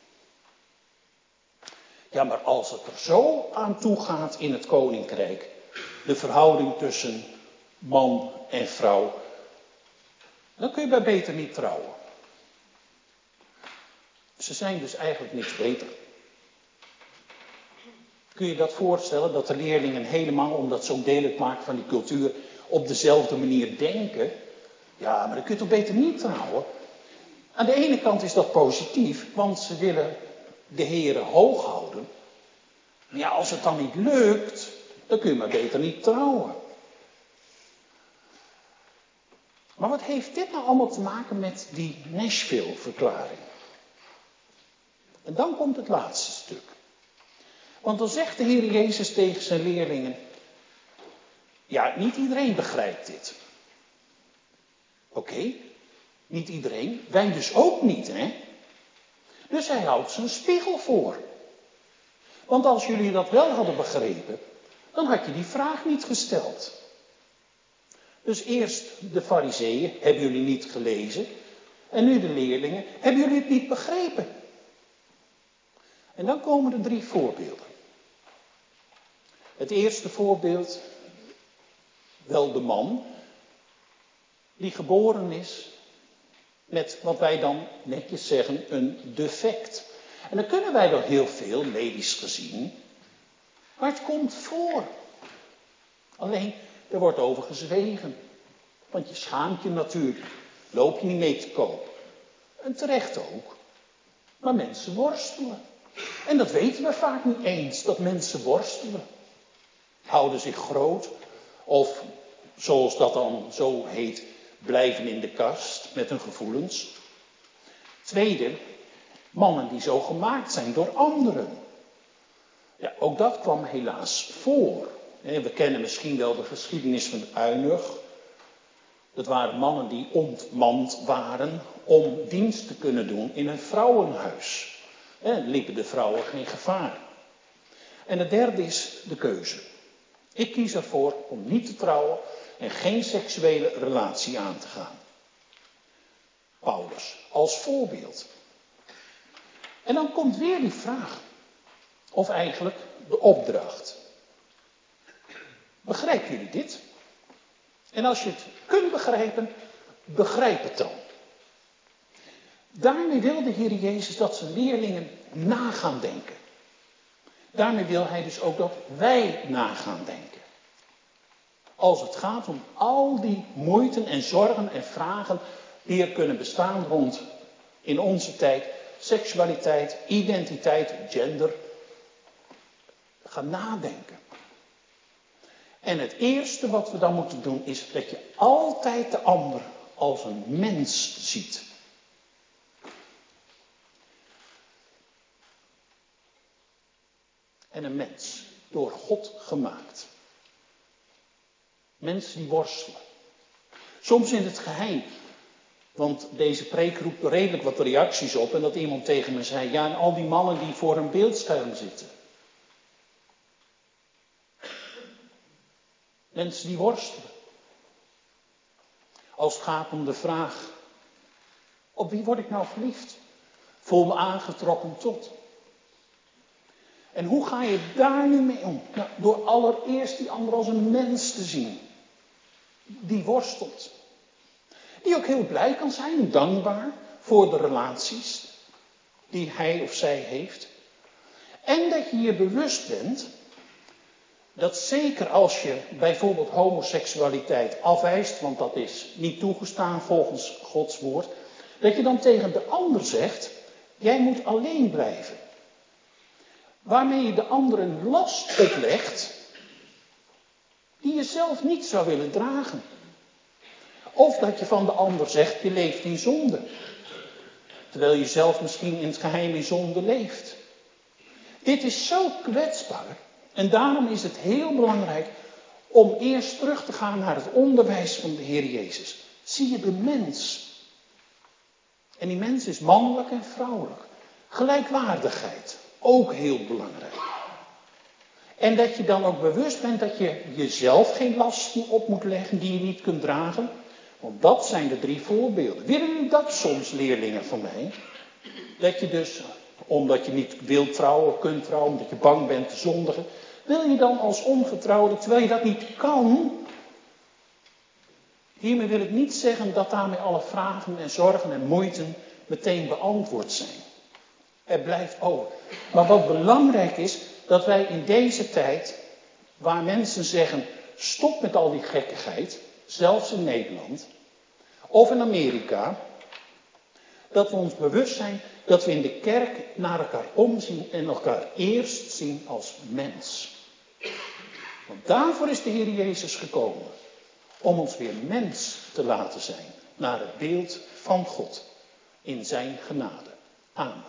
ja, maar als het er zo aan toe gaat in het koninkrijk, de verhouding tussen man en vrouw, dan kun je bij beter niet trouwen. Ze zijn dus eigenlijk niks beter. Kun je dat voorstellen, dat de leerlingen helemaal, omdat ze ook deel uitmaken van die cultuur, op dezelfde manier denken? Ja, maar dan kun je toch beter niet trouwen? Aan de ene kant is dat positief, want ze willen de Heere hoog houden. Maar ja, als het dan niet lukt, dan kun je maar beter niet trouwen. Maar wat heeft dit nou allemaal te maken met die Nashville-verklaring? En dan komt het laatste stuk. Want dan zegt de Heer Jezus tegen zijn leerlingen, ja, niet iedereen begrijpt dit. Oké, niet iedereen, wij dus ook niet, hè? Dus hij houdt zijn spiegel voor. Want als jullie dat wel hadden begrepen, dan had je die vraag niet gesteld. Dus eerst de Farizeeën, hebben jullie niet gelezen? En nu de leerlingen, hebben jullie het niet begrepen? En dan komen er 3 voorbeelden. Het eerste voorbeeld, wel de man, die geboren is met wat wij dan netjes zeggen een defect. En dan kunnen wij wel heel veel, medisch gezien, maar het komt voor. Alleen, er wordt over gezwegen. Want je schaamt je natuurlijk. Loop je niet mee te koop. En terecht ook. Maar mensen worstelen. En dat weten we vaak niet eens, dat mensen worstelen. Houden zich groot. Of, zoals dat dan zo heet, blijven in de kast met hun gevoelens. Tweede, mannen die zo gemaakt zijn door anderen. Ja, ook dat kwam helaas voor. We kennen misschien wel de geschiedenis van Eunuch. Dat waren mannen die ontmand waren om dienst te kunnen doen in een vrouwenhuis. Liepen de vrouwen geen gevaar. En het derde is de keuze. Ik kies ervoor om niet te trouwen en geen seksuele relatie aan te gaan. Paulus als voorbeeld. En dan komt weer die vraag. Of eigenlijk de opdracht. Begrijpen jullie dit? En als je het kunt begrijpen, begrijp het dan. Daarmee wil de Heer Jezus dat zijn leerlingen na gaan denken. Daarmee wil hij dus ook dat wij na gaan denken. Als het gaat om al die moeiten en zorgen en vragen die er kunnen bestaan rond in onze tijd. Seksualiteit, identiteit, gender. Ga nadenken. En het eerste wat we dan moeten doen is dat je altijd de ander als een mens ziet. En een mens, door God gemaakt. Mensen die worstelen. Soms in het geheim. Want deze preek roept redelijk wat reacties op. En dat iemand tegen me zei, ja, en al die mannen die voor een beeldscherm zitten. Mensen die worstelen. Als het gaat om de vraag, op wie word ik nou verliefd? Voel me aangetrokken tot. En hoe ga je daar nu mee om? Nou, door allereerst die ander als een mens te zien. Die worstelt. Die ook heel blij kan zijn, dankbaar voor de relaties die hij of zij heeft. En dat je je bewust bent dat zeker als je bijvoorbeeld homoseksualiteit afwijst, want dat is niet toegestaan volgens Gods woord, dat je dan tegen de ander zegt, jij moet alleen blijven. Waarmee je de ander een last oplegt die je zelf niet zou willen dragen. Of dat je van de ander zegt, je leeft in zonde. Terwijl je zelf misschien in het geheim in zonde leeft. Dit is zo kwetsbaar. En daarom is het heel belangrijk om eerst terug te gaan naar het onderwijs van de Heer Jezus. Zie je de mens. En die mens is mannelijk en vrouwelijk. Gelijkwaardigheid. Ook heel belangrijk. En dat je dan ook bewust bent dat je jezelf geen lasten op moet leggen die je niet kunt dragen. Want dat zijn de 3 voorbeelden. Willen jullie dat soms, leerlingen van mij? Dat je dus, omdat je niet wilt trouwen, kunt trouwen, omdat je bang bent te zondigen. Wil je dan als ongetrouwde, terwijl je dat niet kan. Hiermee wil ik niet zeggen dat daarmee alle vragen en zorgen en moeiten meteen beantwoord zijn. Er blijft over. Maar wat belangrijk is, dat wij in deze tijd, waar mensen zeggen, stop met al die gekkigheid, zelfs in Nederland, of in Amerika, dat we ons bewust zijn dat we in de kerk naar elkaar omzien en elkaar eerst zien als mens. Want daarvoor is de Heer Jezus gekomen, om ons weer mens te laten zijn, naar het beeld van God, in zijn genade. Amen.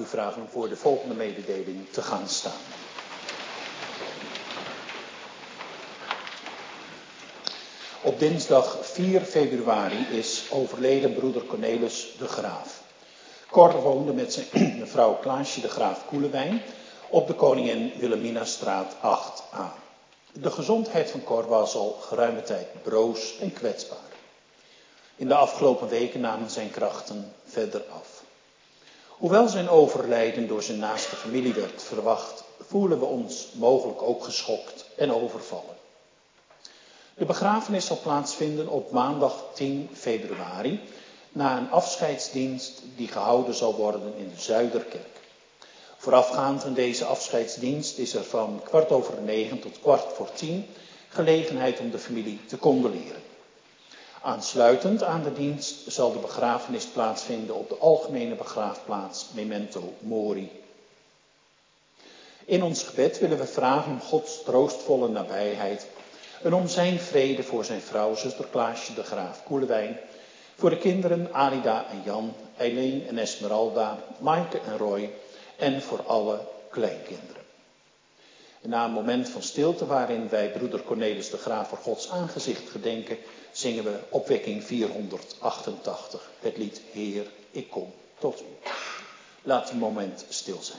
u vragen om voor de volgende mededeling te gaan staan. Op dinsdag 4 februari is overleden broeder Cornelis de Graaf. Cor woonde met zijn mevrouw Klaasje de Graaf Koelewijn op de Koningin Wilhelminastraat 8a. De gezondheid van Cor was al geruime tijd broos en kwetsbaar. In de afgelopen weken namen zijn krachten verder af. Hoewel zijn overlijden door zijn naaste familie werd verwacht, voelen we ons mogelijk ook geschokt en overvallen. De begrafenis zal plaatsvinden op maandag 10 februari, na een afscheidsdienst die gehouden zal worden in de Zuiderkerk. Voorafgaand aan deze afscheidsdienst is er van 9:15 tot 9:15 gelegenheid om de familie te condoleren. Aansluitend aan de dienst zal de begrafenis plaatsvinden op de algemene begraafplaats Memento Mori. In ons gebed willen we vragen om Gods troostvolle nabijheid en om zijn vrede voor zijn vrouw, zuster Klaasje de Graaf Koelewijn, voor de kinderen Alida en Jan, Eileen en Esmeralda, Maaike en Roy en voor alle kleinkinderen. En na een moment van stilte waarin wij broeder Cornelis de Graaf voor Gods aangezicht gedenken, zingen we opwekking 488, het lied Heer, ik kom tot u. Laat een moment stil zijn.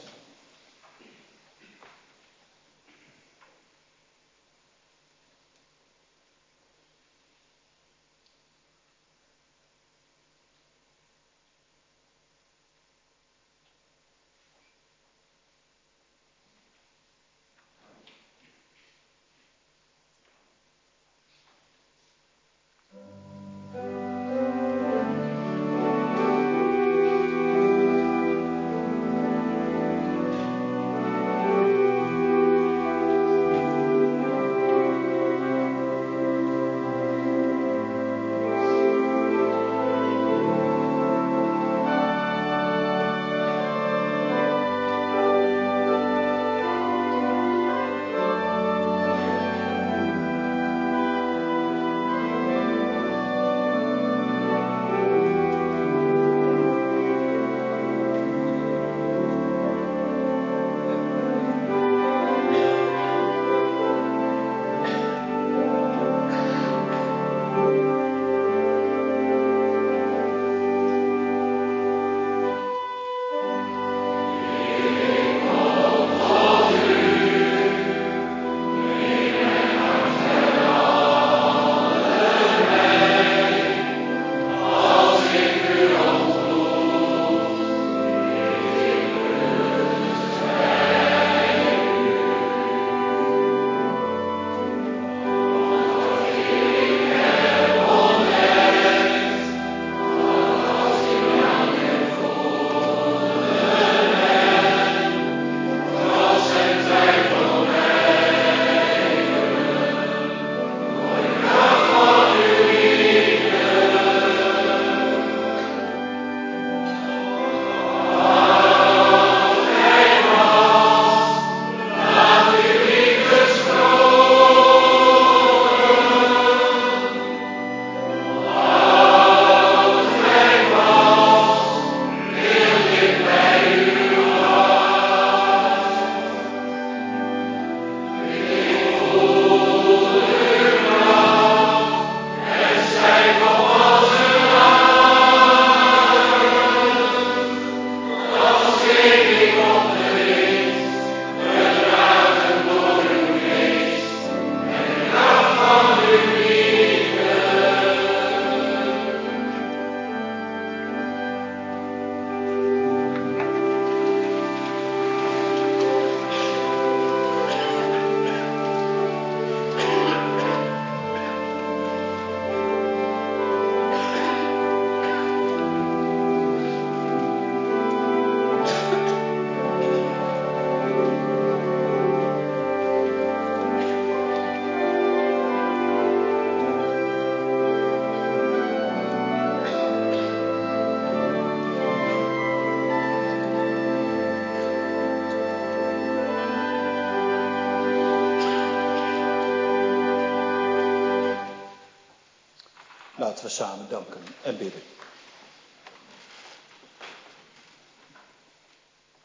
Laten we samen danken en bidden.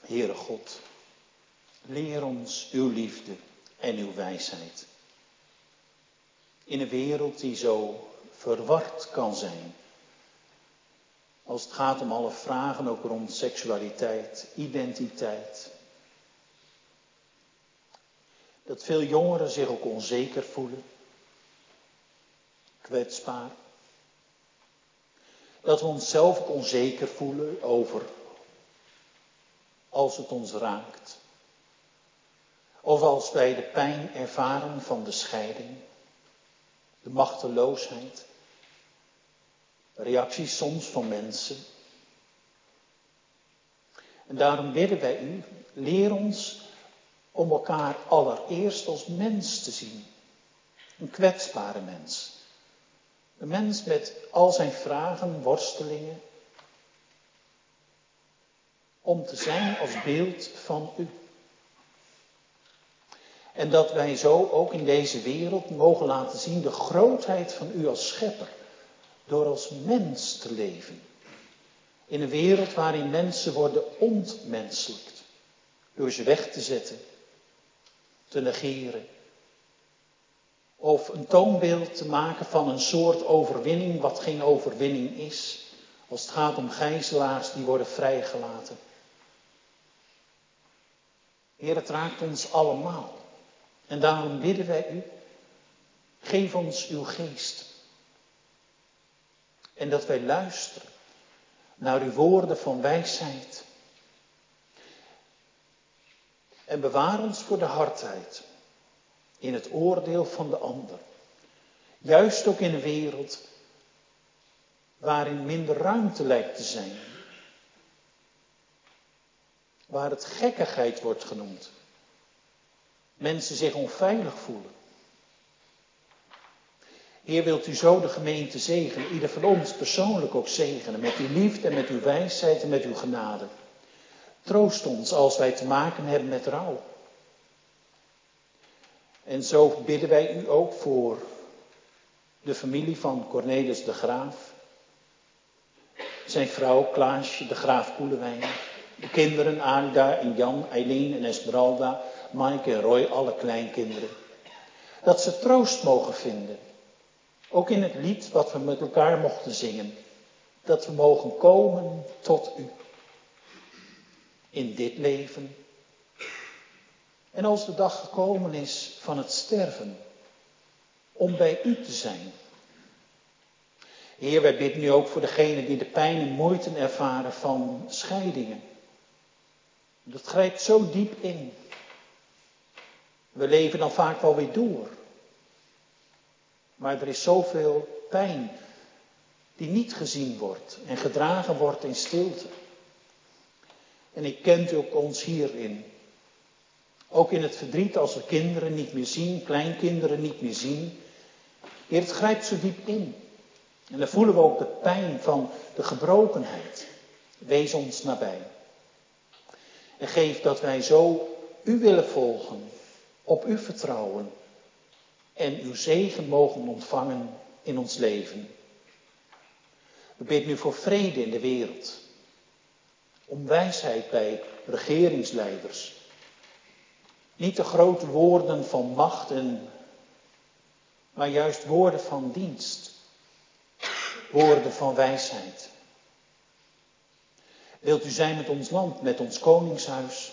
Heere God, leer ons uw liefde en uw wijsheid. In een wereld die zo verward kan zijn. Als het gaat om alle vragen ook rond seksualiteit, identiteit. Dat veel jongeren zich ook onzeker voelen. Kwetsbaar. Dat we onszelf ook onzeker voelen over als het ons raakt. Of als wij de pijn ervaren van de scheiding. De machteloosheid. Reacties soms van mensen. En daarom bidden wij u, leer ons om elkaar allereerst als mens te zien. Een kwetsbare mens. Een mens met al zijn vragen, worstelingen. Om te zijn als beeld van u. En dat wij zo ook in deze wereld mogen laten zien de grootheid van u als schepper. Door als mens te leven. In een wereld waarin mensen worden ontmenselijkt. Door ze weg te zetten. Te negeren. Of een toonbeeld te maken van een soort overwinning wat geen overwinning is. Als het gaat om gijzelaars die worden vrijgelaten. Heer, het raakt ons allemaal. En daarom bidden wij u, geef ons uw geest. En dat wij luisteren naar uw woorden van wijsheid. En bewaar ons voor de hardheid in het oordeel van de ander. Juist ook in een wereld waarin minder ruimte lijkt te zijn. Waar het gekkigheid wordt genoemd. Mensen zich onveilig voelen. Heer, wilt u zo de gemeente zegenen, ieder van ons persoonlijk ook zegenen, met uw liefde en met uw wijsheid en met uw genade. Troost ons als wij te maken hebben met rouw. En zo bidden wij u ook voor de familie van Cornelis de Graaf. Zijn vrouw Klaasje de Graaf Koelewijn. De kinderen Aida en Jan, Eileen en Esmeralda, Maaike en Roy, alle kleinkinderen. Dat ze troost mogen vinden. Ook in het lied wat we met elkaar mochten zingen. Dat we mogen komen tot u. In dit leven. En als de dag gekomen is van het sterven. Om bij u te zijn. Heer, wij bidden nu ook voor degenen die de pijn en moeite ervaren van scheidingen. Dat grijpt zo diep in. We leven dan vaak wel weer door. Maar er is zoveel pijn die niet gezien wordt en gedragen wordt in stilte. En ik kent ook ons hierin. Ook in het verdriet als we kinderen niet meer zien, kleinkinderen niet meer zien. Heer, het grijpt zo diep in. En dan voelen we ook de pijn van de gebrokenheid. Wees ons nabij. En geef dat wij zo u willen volgen, op u vertrouwen en uw zegen mogen ontvangen in ons leven. We bidden nu voor vrede in de wereld. Om wijsheid bij regeringsleiders. Niet de grote woorden van macht, maar juist woorden van dienst. Woorden van wijsheid. Wilt u zijn met ons land, met ons koningshuis.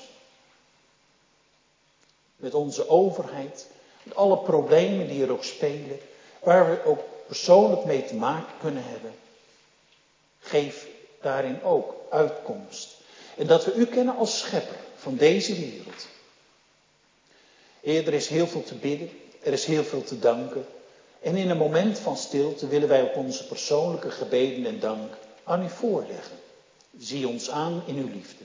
Met onze overheid. Met alle problemen die er ook spelen. Waar we ook persoonlijk mee te maken kunnen hebben. Geef daarin ook uitkomst. En dat we u kennen als schepper van deze wereld. Heer, er is heel veel te bidden. Er is heel veel te danken. En in een moment van stilte willen wij ook onze persoonlijke gebeden en dank aan u voorleggen. Zie ons aan in uw liefde.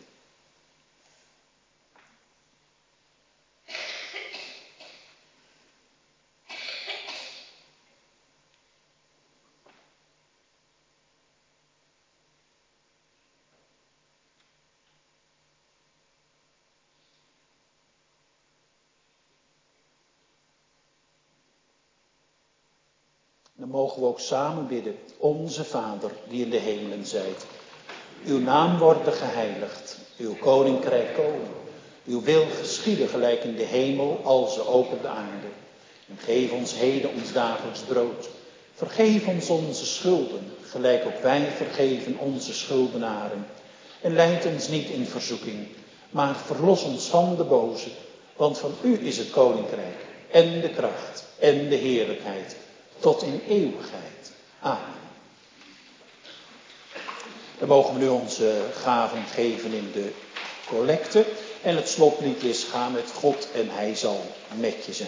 Dan mogen we ook samen bidden. Onze Vader die in de hemelen zijt. Uw naam worden geheiligd, uw koninkrijk komen. Uw wil geschieden gelijk in de hemel als ook op de aarde. En geef ons heden ons dagelijks brood. Vergeef ons onze schulden, gelijk ook wij vergeven onze schuldenaren. En leid ons niet in verzoeking, maar verlos ons van de boze. Want van u is het koninkrijk en de kracht en de heerlijkheid tot in eeuwigheid. Amen. Dan mogen we nu onze gaven geven in de collecte. En het slotlied is: ga met God en hij zal met je zijn.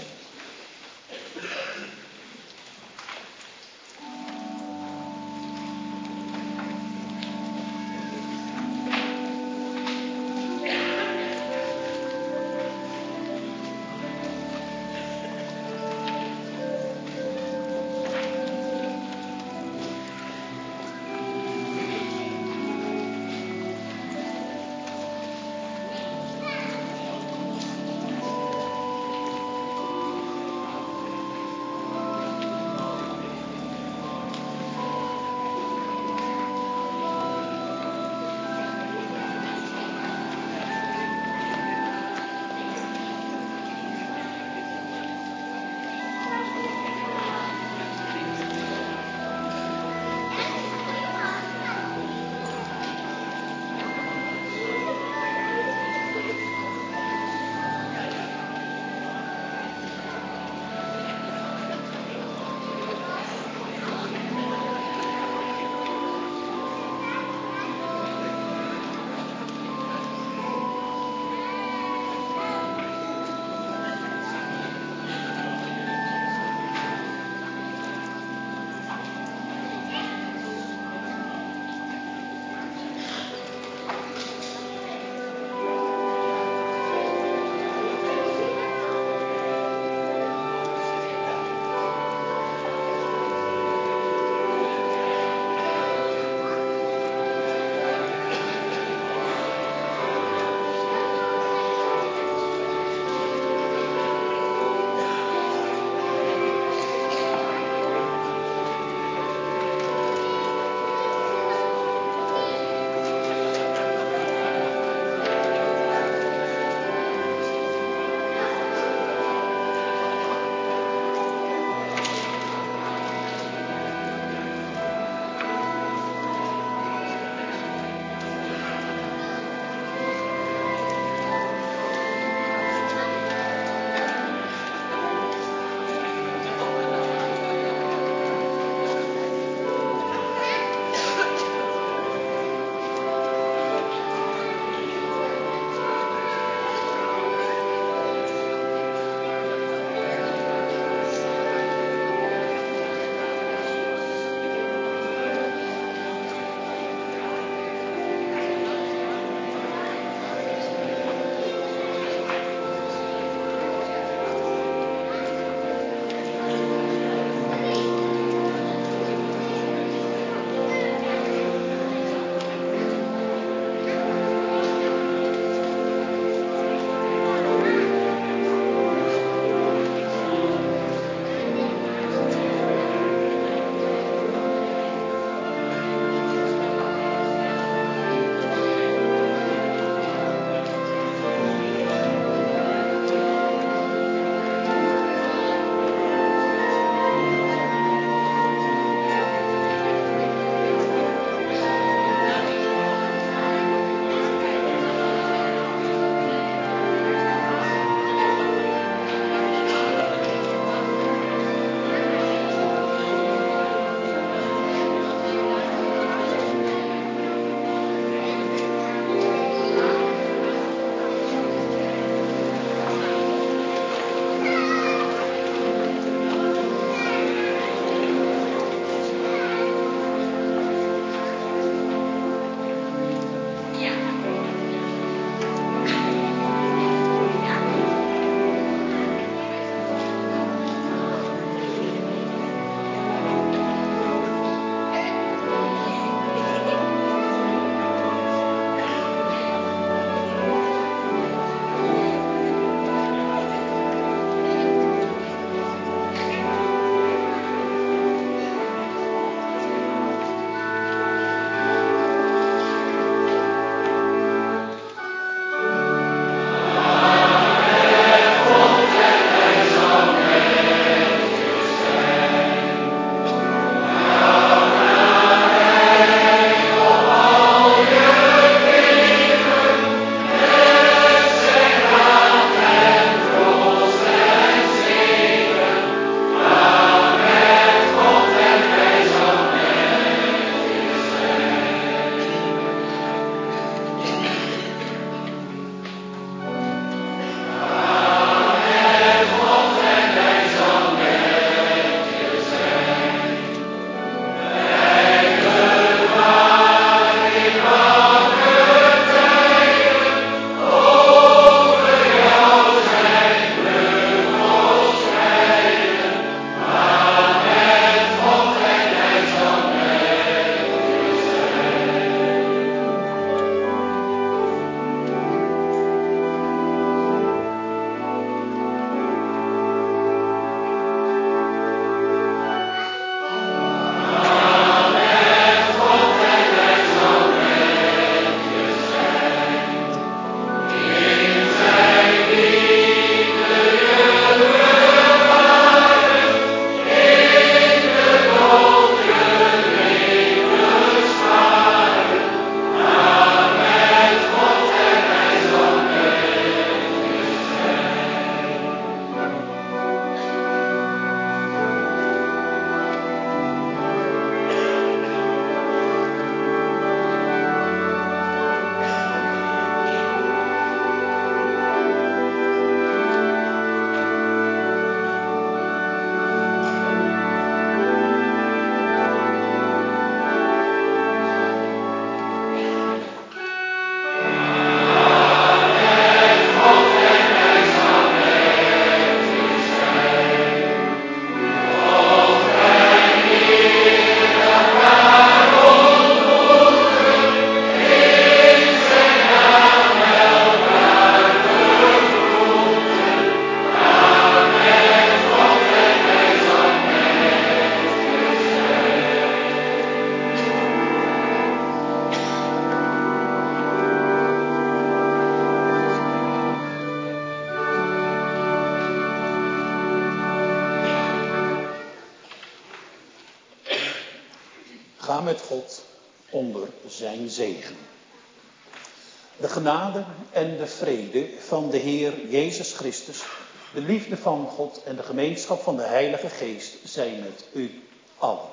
Ga met God onder zijn zegen. De genade en de vrede van de Heer Jezus Christus, de liefde van God en de gemeenschap van de Heilige Geest zijn met u allen.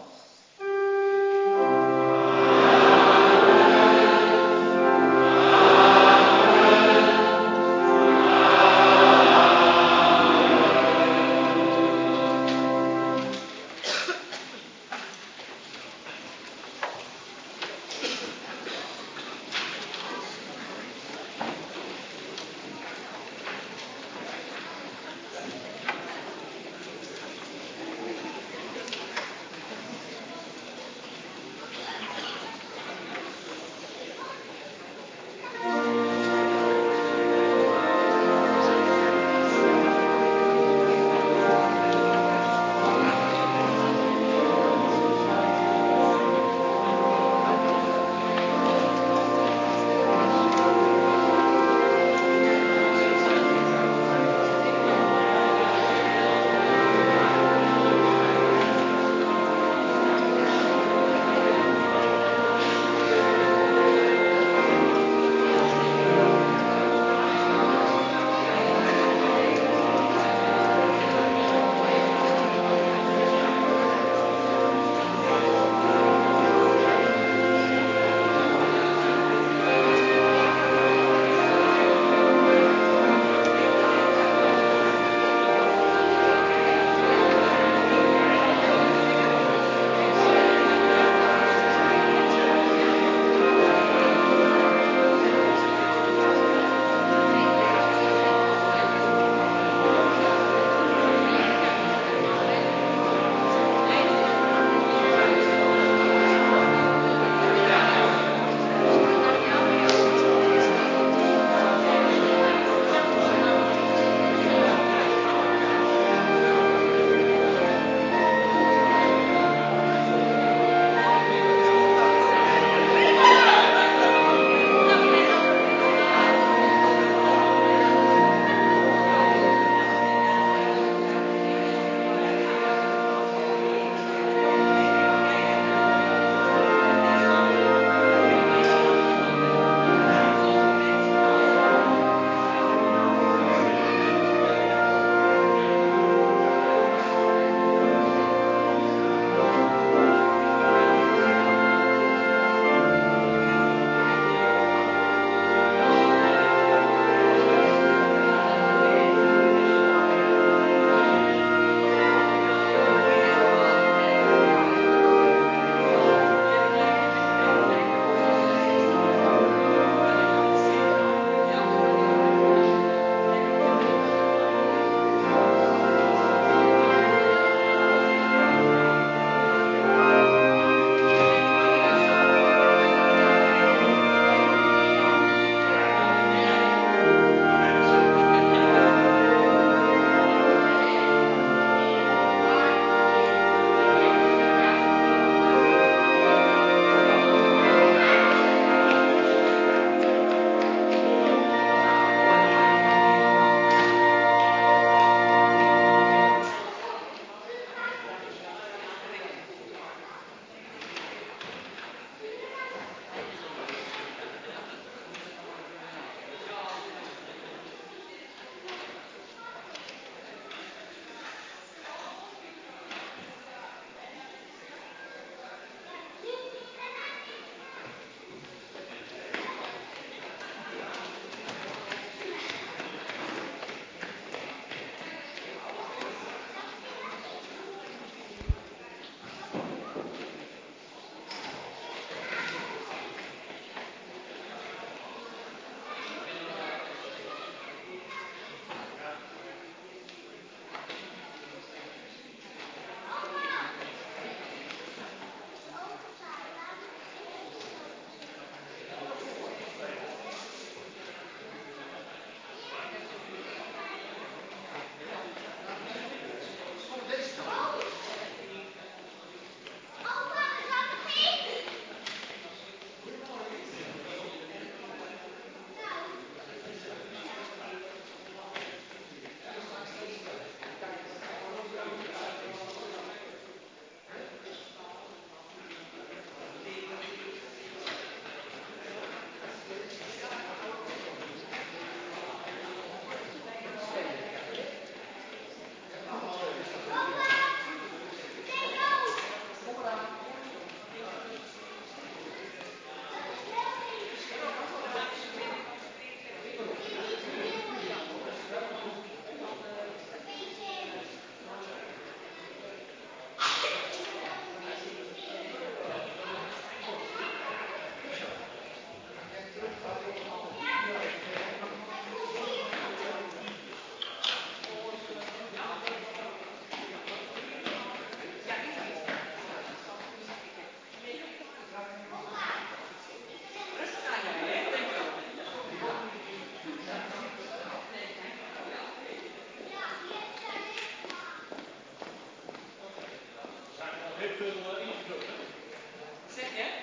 Zeg je?